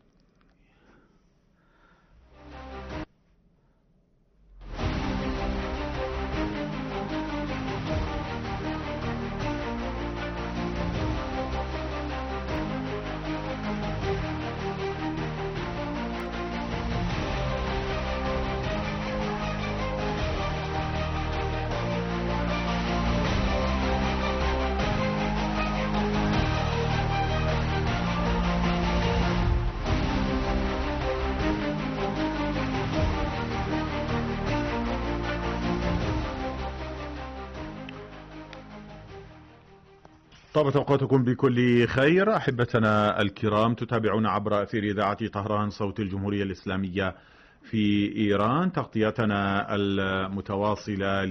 طابت أوقاتكم بكل خير. أحبتنا الكرام، تتابعون عبر أثير إذاعة طهران صوت الجمهورية الإسلامية في إيران تغطيتنا المتواصلة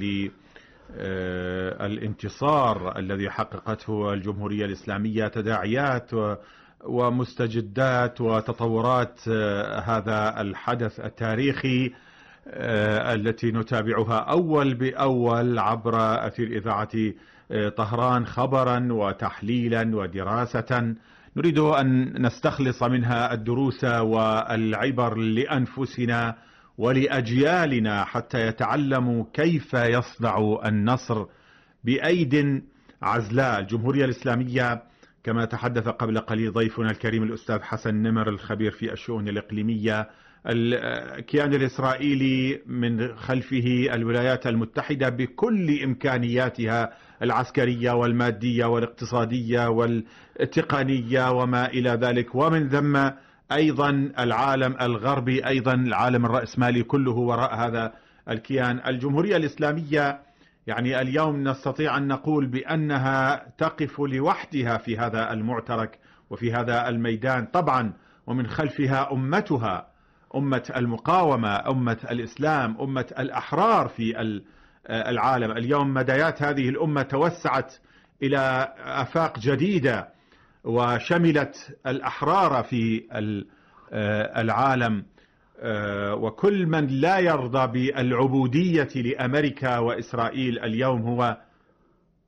للانتصار الذي حققته الجمهورية الإسلامية، تداعيات ومستجدات وتطورات هذا الحدث التاريخي التي نتابعها أول بأول عبر أثير إذاعة طهران، خبرا وتحليلا ودراسة نريد أن نستخلص منها الدروس والعبر لأنفسنا ولأجيالنا حتى يتعلموا كيف يصنع النصر بأيد عزلاء. الجمهورية الإسلامية كما تحدث قبل قليل ضيفنا الكريم الأستاذ حسن نمر الخبير في الشؤون الإقليمية، الكيان الإسرائيلي من خلفه الولايات المتحدة بكل إمكانياتها العسكرية والمادية والاقتصادية والتقنية وما إلى ذلك، ومن ثم أيضا العالم الغربي، أيضا العالم الرأسمالي كله وراء هذا الكيان. الجمهورية الإسلامية يعني اليوم نستطيع أن نقول بأنها تقف لوحدها في هذا المعترك وفي هذا الميدان طبعا، ومن خلفها أمتها، أمة المقاومة، أمة الإسلام، أمة الأحرار في العالم. اليوم مدايات هذه الأمة توسعت إلى آفاق جديدة وشملت الأحرار في العالم، وكل من لا يرضى بالعبودية لأمريكا وإسرائيل اليوم هو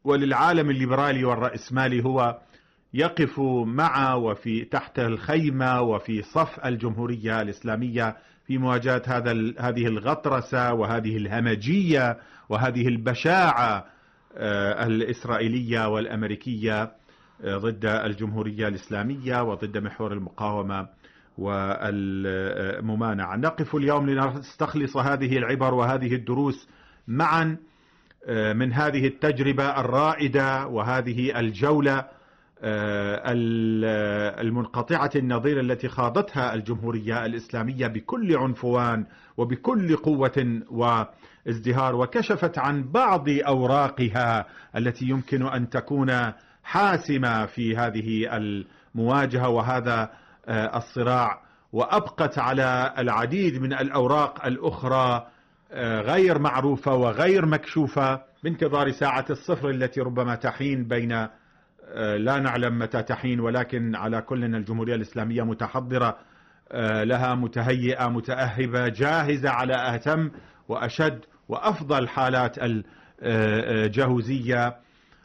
وللعالم الليبرالي والرأسمالي هو يقف مع وفي تحت الخيمة وفي صف الجمهورية الإسلامية في مواجهة هذا هذه الغطرسة وهذه الهمجية وهذه البشاعة الإسرائيلية والأمريكية ضد الجمهورية الإسلامية وضد محور المقاومة والممانعة. نقف اليوم لنستخلص هذه العبر وهذه الدروس معا من هذه التجربة الرائدة وهذه الجولة المنقطعة النظير التي خاضتها الجمهورية الإسلامية بكل عنفوان وبكل قوة وازدهار، وكشفت عن بعض أوراقها التي يمكن أن تكون حاسمة في هذه المواجهة وهذا الصراع، وأبقت على العديد من الأوراق الأخرى غير معروفة وغير مكشوفة بانتظار ساعة الصفر التي ربما تحين بين لا نعلم متى تحين، ولكن على كل الجمهورية الإسلامية متحضرة لها، متهيئة متأهبة جاهزة على أتم وأشد وأفضل حالات الجهوزية،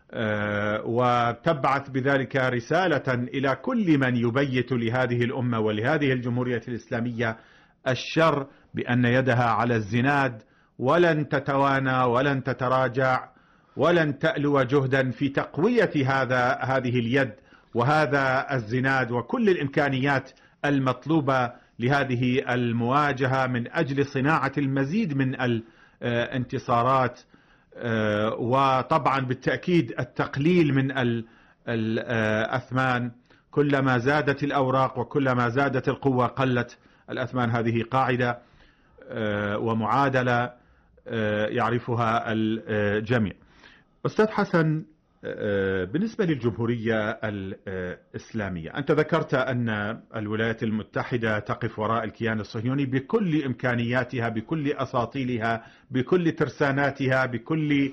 وتبعث بذلك رسالة إلى كل من يبيت لهذه الأمة ولهذه الجمهورية الإسلامية الشر بأن يدها على الزناد، ولن تتوانى ولن تتراجع ولن تألو جهدا في تقوية هذا هذه اليد وهذا الزناد وكل الإمكانيات المطلوبة لهذه المواجهة من أجل صناعة المزيد من الانتصارات، وطبعا بالتأكيد التقليل من الأثمان. كلما زادت الأوراق وكلما زادت القوة قلت الأثمان. هذه قاعدة ومعادلة يعرفها الجميع. أستاذ حسن، بالنسبة للجمهورية الإسلامية، أنت ذكرت أن الولايات المتحدة تقف وراء الكيان الصهيوني بكل إمكانياتها، بكل أساطيلها، بكل ترساناتها، بكل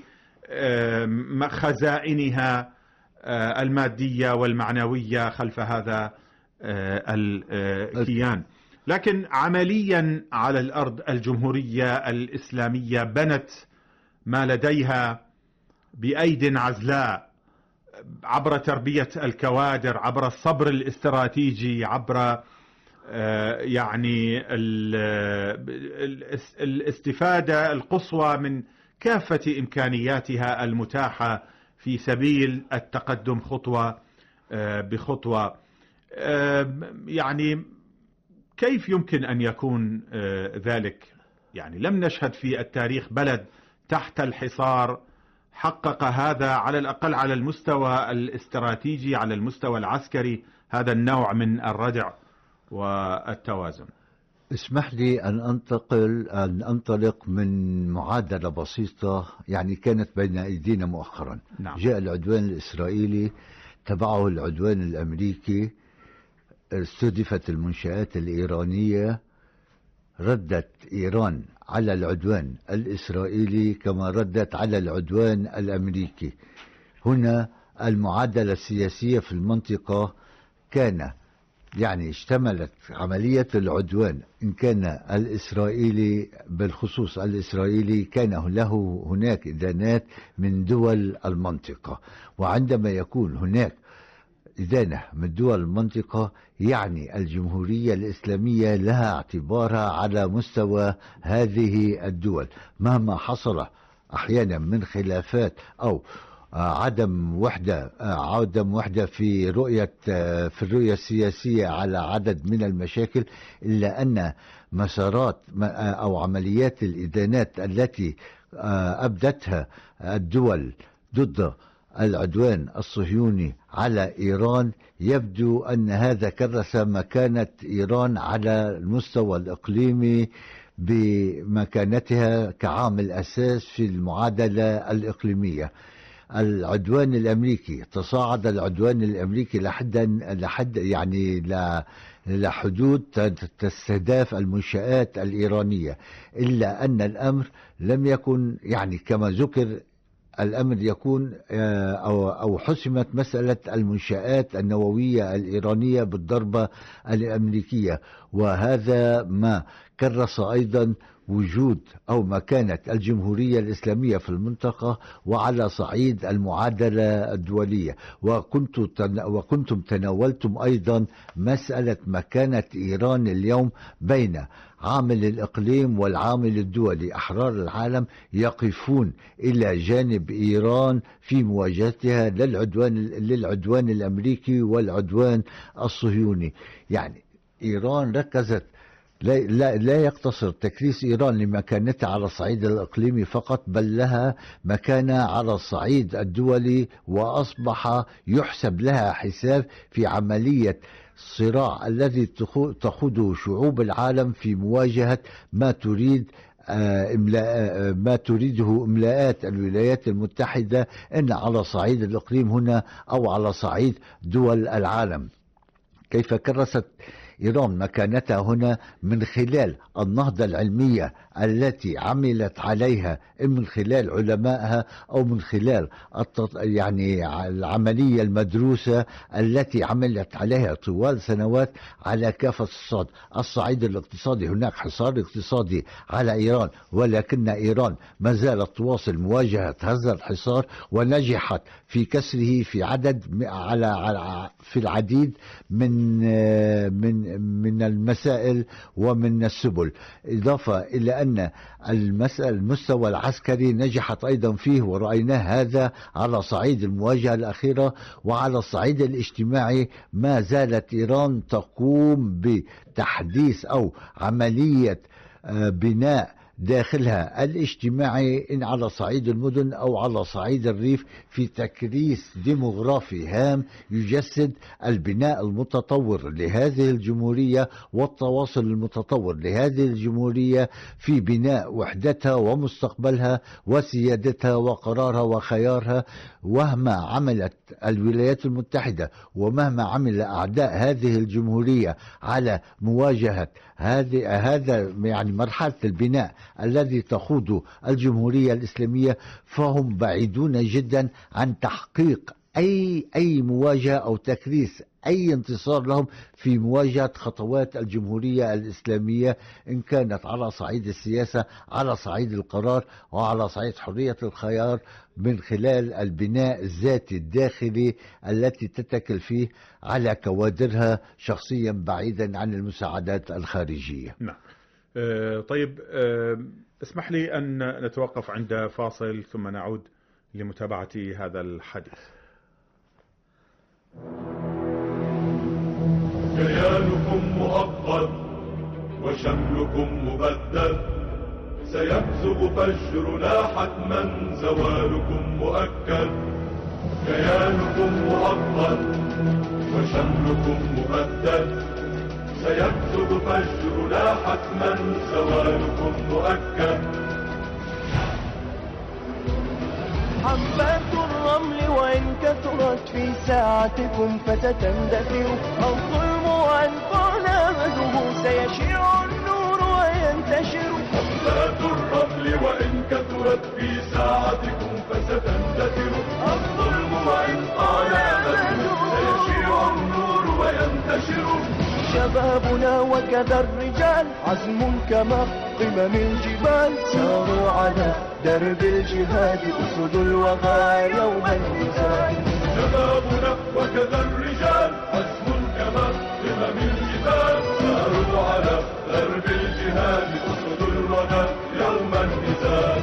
خزائنها المادية والمعنوية خلف هذا الكيان. لكن عمليا على الأرض الجمهورية الإسلامية بنت ما لديها بأيد عزلاء عبر تربية الكوادر، عبر الصبر الاستراتيجي، عبر يعني الاستفادة القصوى من كافة إمكانياتها المتاحة في سبيل التقدم خطوة بخطوة. يعني كيف يمكن أن يكون ذلك؟ يعني لم نشهد في التاريخ بلد تحت الحصار حقق هذا على الأقل على المستوى الاستراتيجي، على المستوى العسكري، هذا النوع من الردع والتوازن. اسمح لي أن أنتقل أن أنطلق من معادلة بسيطة يعني كانت بين أيدينا مؤخرا. نعم. جاء العدوان الإسرائيلي، تبعه العدوان الأمريكي، استهدفت المنشآت الإيرانية، ردت إيران على العدوان الإسرائيلي كما ردت على العدوان الأمريكي. هنا المعادلة السياسية في المنطقة كان يعني اشتملت عملية العدوان إن كان الإسرائيلي بالخصوص الإسرائيلي كان له هناك إدانات من دول المنطقة، وعندما يكون هناك إدانة من دول المنطقة يعني الجمهورية الإسلامية لها اعتبارها على مستوى هذه الدول مهما حصل أحيانا من خلافات أو عدم وحدة عدم وحدة في رؤية في الرؤية السياسية على عدد من المشاكل، إلا أن مسارات أو عمليات الإدانات التي أبدتها الدول ضد العدوان الصهيوني على إيران يبدو أن هذا كرس مكانة إيران على المستوى الإقليمي بمكانتها كعامل أساس في المعادلة الإقليمية. العدوان الأمريكي تصاعد العدوان الأمريكي لحدا لحد يعني لحدود تستهدف المنشآت الإيرانية، إلا أن الأمر لم يكن يعني كما ذكر الأمر يكون أو أو حسمت مسألة المنشآت النووية الإيرانية بالضربة الأمريكية، وهذا ما كرس أيضا وجود أو مكانة الجمهورية الإسلامية في المنطقة وعلى صعيد المعادلة الدولية. وكنت وكنتم تناولتم أيضا مسألة مكانة إيران اليوم بين عامل الإقليم والعامل الدولي. أحرار العالم يقفون إلى جانب إيران في مواجهتها للعدوان, للعدوان الأمريكي والعدوان الصهيوني. يعني إيران ركزت، لا, لا, لا يقتصر تكريس إيران لمكانتها على الصعيد الإقليمي فقط، بل لها مكانة على الصعيد الدولي، وأصبح يحسب لها حساب في عملية الصراع الذي تخوضه شعوب العالم في مواجهة ما تريد إملاء ما تريده إملاءات الولايات المتحدة، إن على صعيد الإقليم هنا أو على صعيد دول العالم. كيف كرست إيران مكانتها هنا؟ من خلال النهضة العلمية التي عملت عليها، من خلال علمائها أو من خلال يعني العملية المدروسة التي عملت عليها طوال سنوات على كافة الصعد. الصعيد الاقتصادي هناك حصار اقتصادي على إيران، ولكن إيران ما زالت تواصل مواجهة هذا الحصار، ونجحت في كسره في عدد على في العديد من من من المسائل ومن السبل، إضافة إلى أن المستوى العسكري نجحت أيضا فيه، ورأيناه هذا على صعيد المواجهة الأخيرة. وعلى الصعيد الاجتماعي ما زالت إيران تقوم بتحديث أو عملية بناء داخلها الاجتماعي، إن على صعيد المدن أو على صعيد الريف، في تكريس ديموغرافي هام يجسد البناء المتطور لهذه الجمهورية والتواصل المتطور لهذه الجمهورية في بناء وحدتها ومستقبلها وسيادتها وقرارها وخيارها. ومهما عملت الولايات المتحدة ومهما عمل أعداء هذه الجمهورية على مواجهة هذه هذا يعني مرحلة البناء الذي تخوض الجمهورية الإسلامية، فهم بعيدون جدا عن تحقيق أي أي مواجهة أو تكريس أي انتصار لهم في مواجهة خطوات الجمهورية الإسلامية، إن كانت على صعيد السياسة، على صعيد القرار، وعلى صعيد حرية الخيار، من خلال البناء الذاتي الداخلي التي تتكل فيه على كوادرها شخصيا بعيدا عن المساعدات الخارجية. نعم. أه طيب، أه اسمح لي أن نتوقف عند فاصل ثم نعود لمتابعة هذا الحديث. كيانكم مؤقت وشملكم مبدد، سيبزغ فجرنا حتما زوالكم مؤكد. كيانكم مؤقت وشملكم مبدد، سيبزغ فجرنا حتما زوالكم مؤكد. حبات الرمل وإن كثرت في ساعتكم فستندثر، الظلم وإن طال مده سيشيع النور وينتشر. حبات الرمل وإن كثرت في ساعتكم فستندثر، الظلم وإن طال مده سيشيع النور وينتشر. شبابنا وكذا الرجال عزم كما قمم الجبال، ساروا على درب الجهاد أسد الوغى يوم النزال. شبابنا وكذا الرجال عزم كما قمم الجبال، ساروا على درب الجهاد أسد الوغى يوم النزال.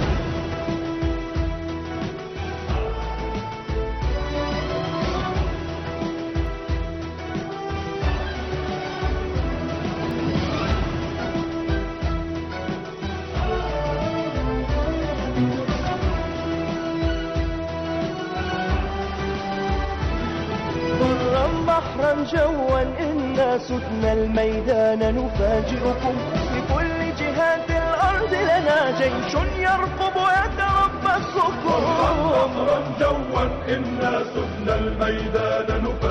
بحرا جوا إنا سدنا الميدان نفاجئكم، في كل جهات الأرض لنا جيش يرقب ويتربصكم. بحرا جوا إنا سدنا الميدان نفاجئكم.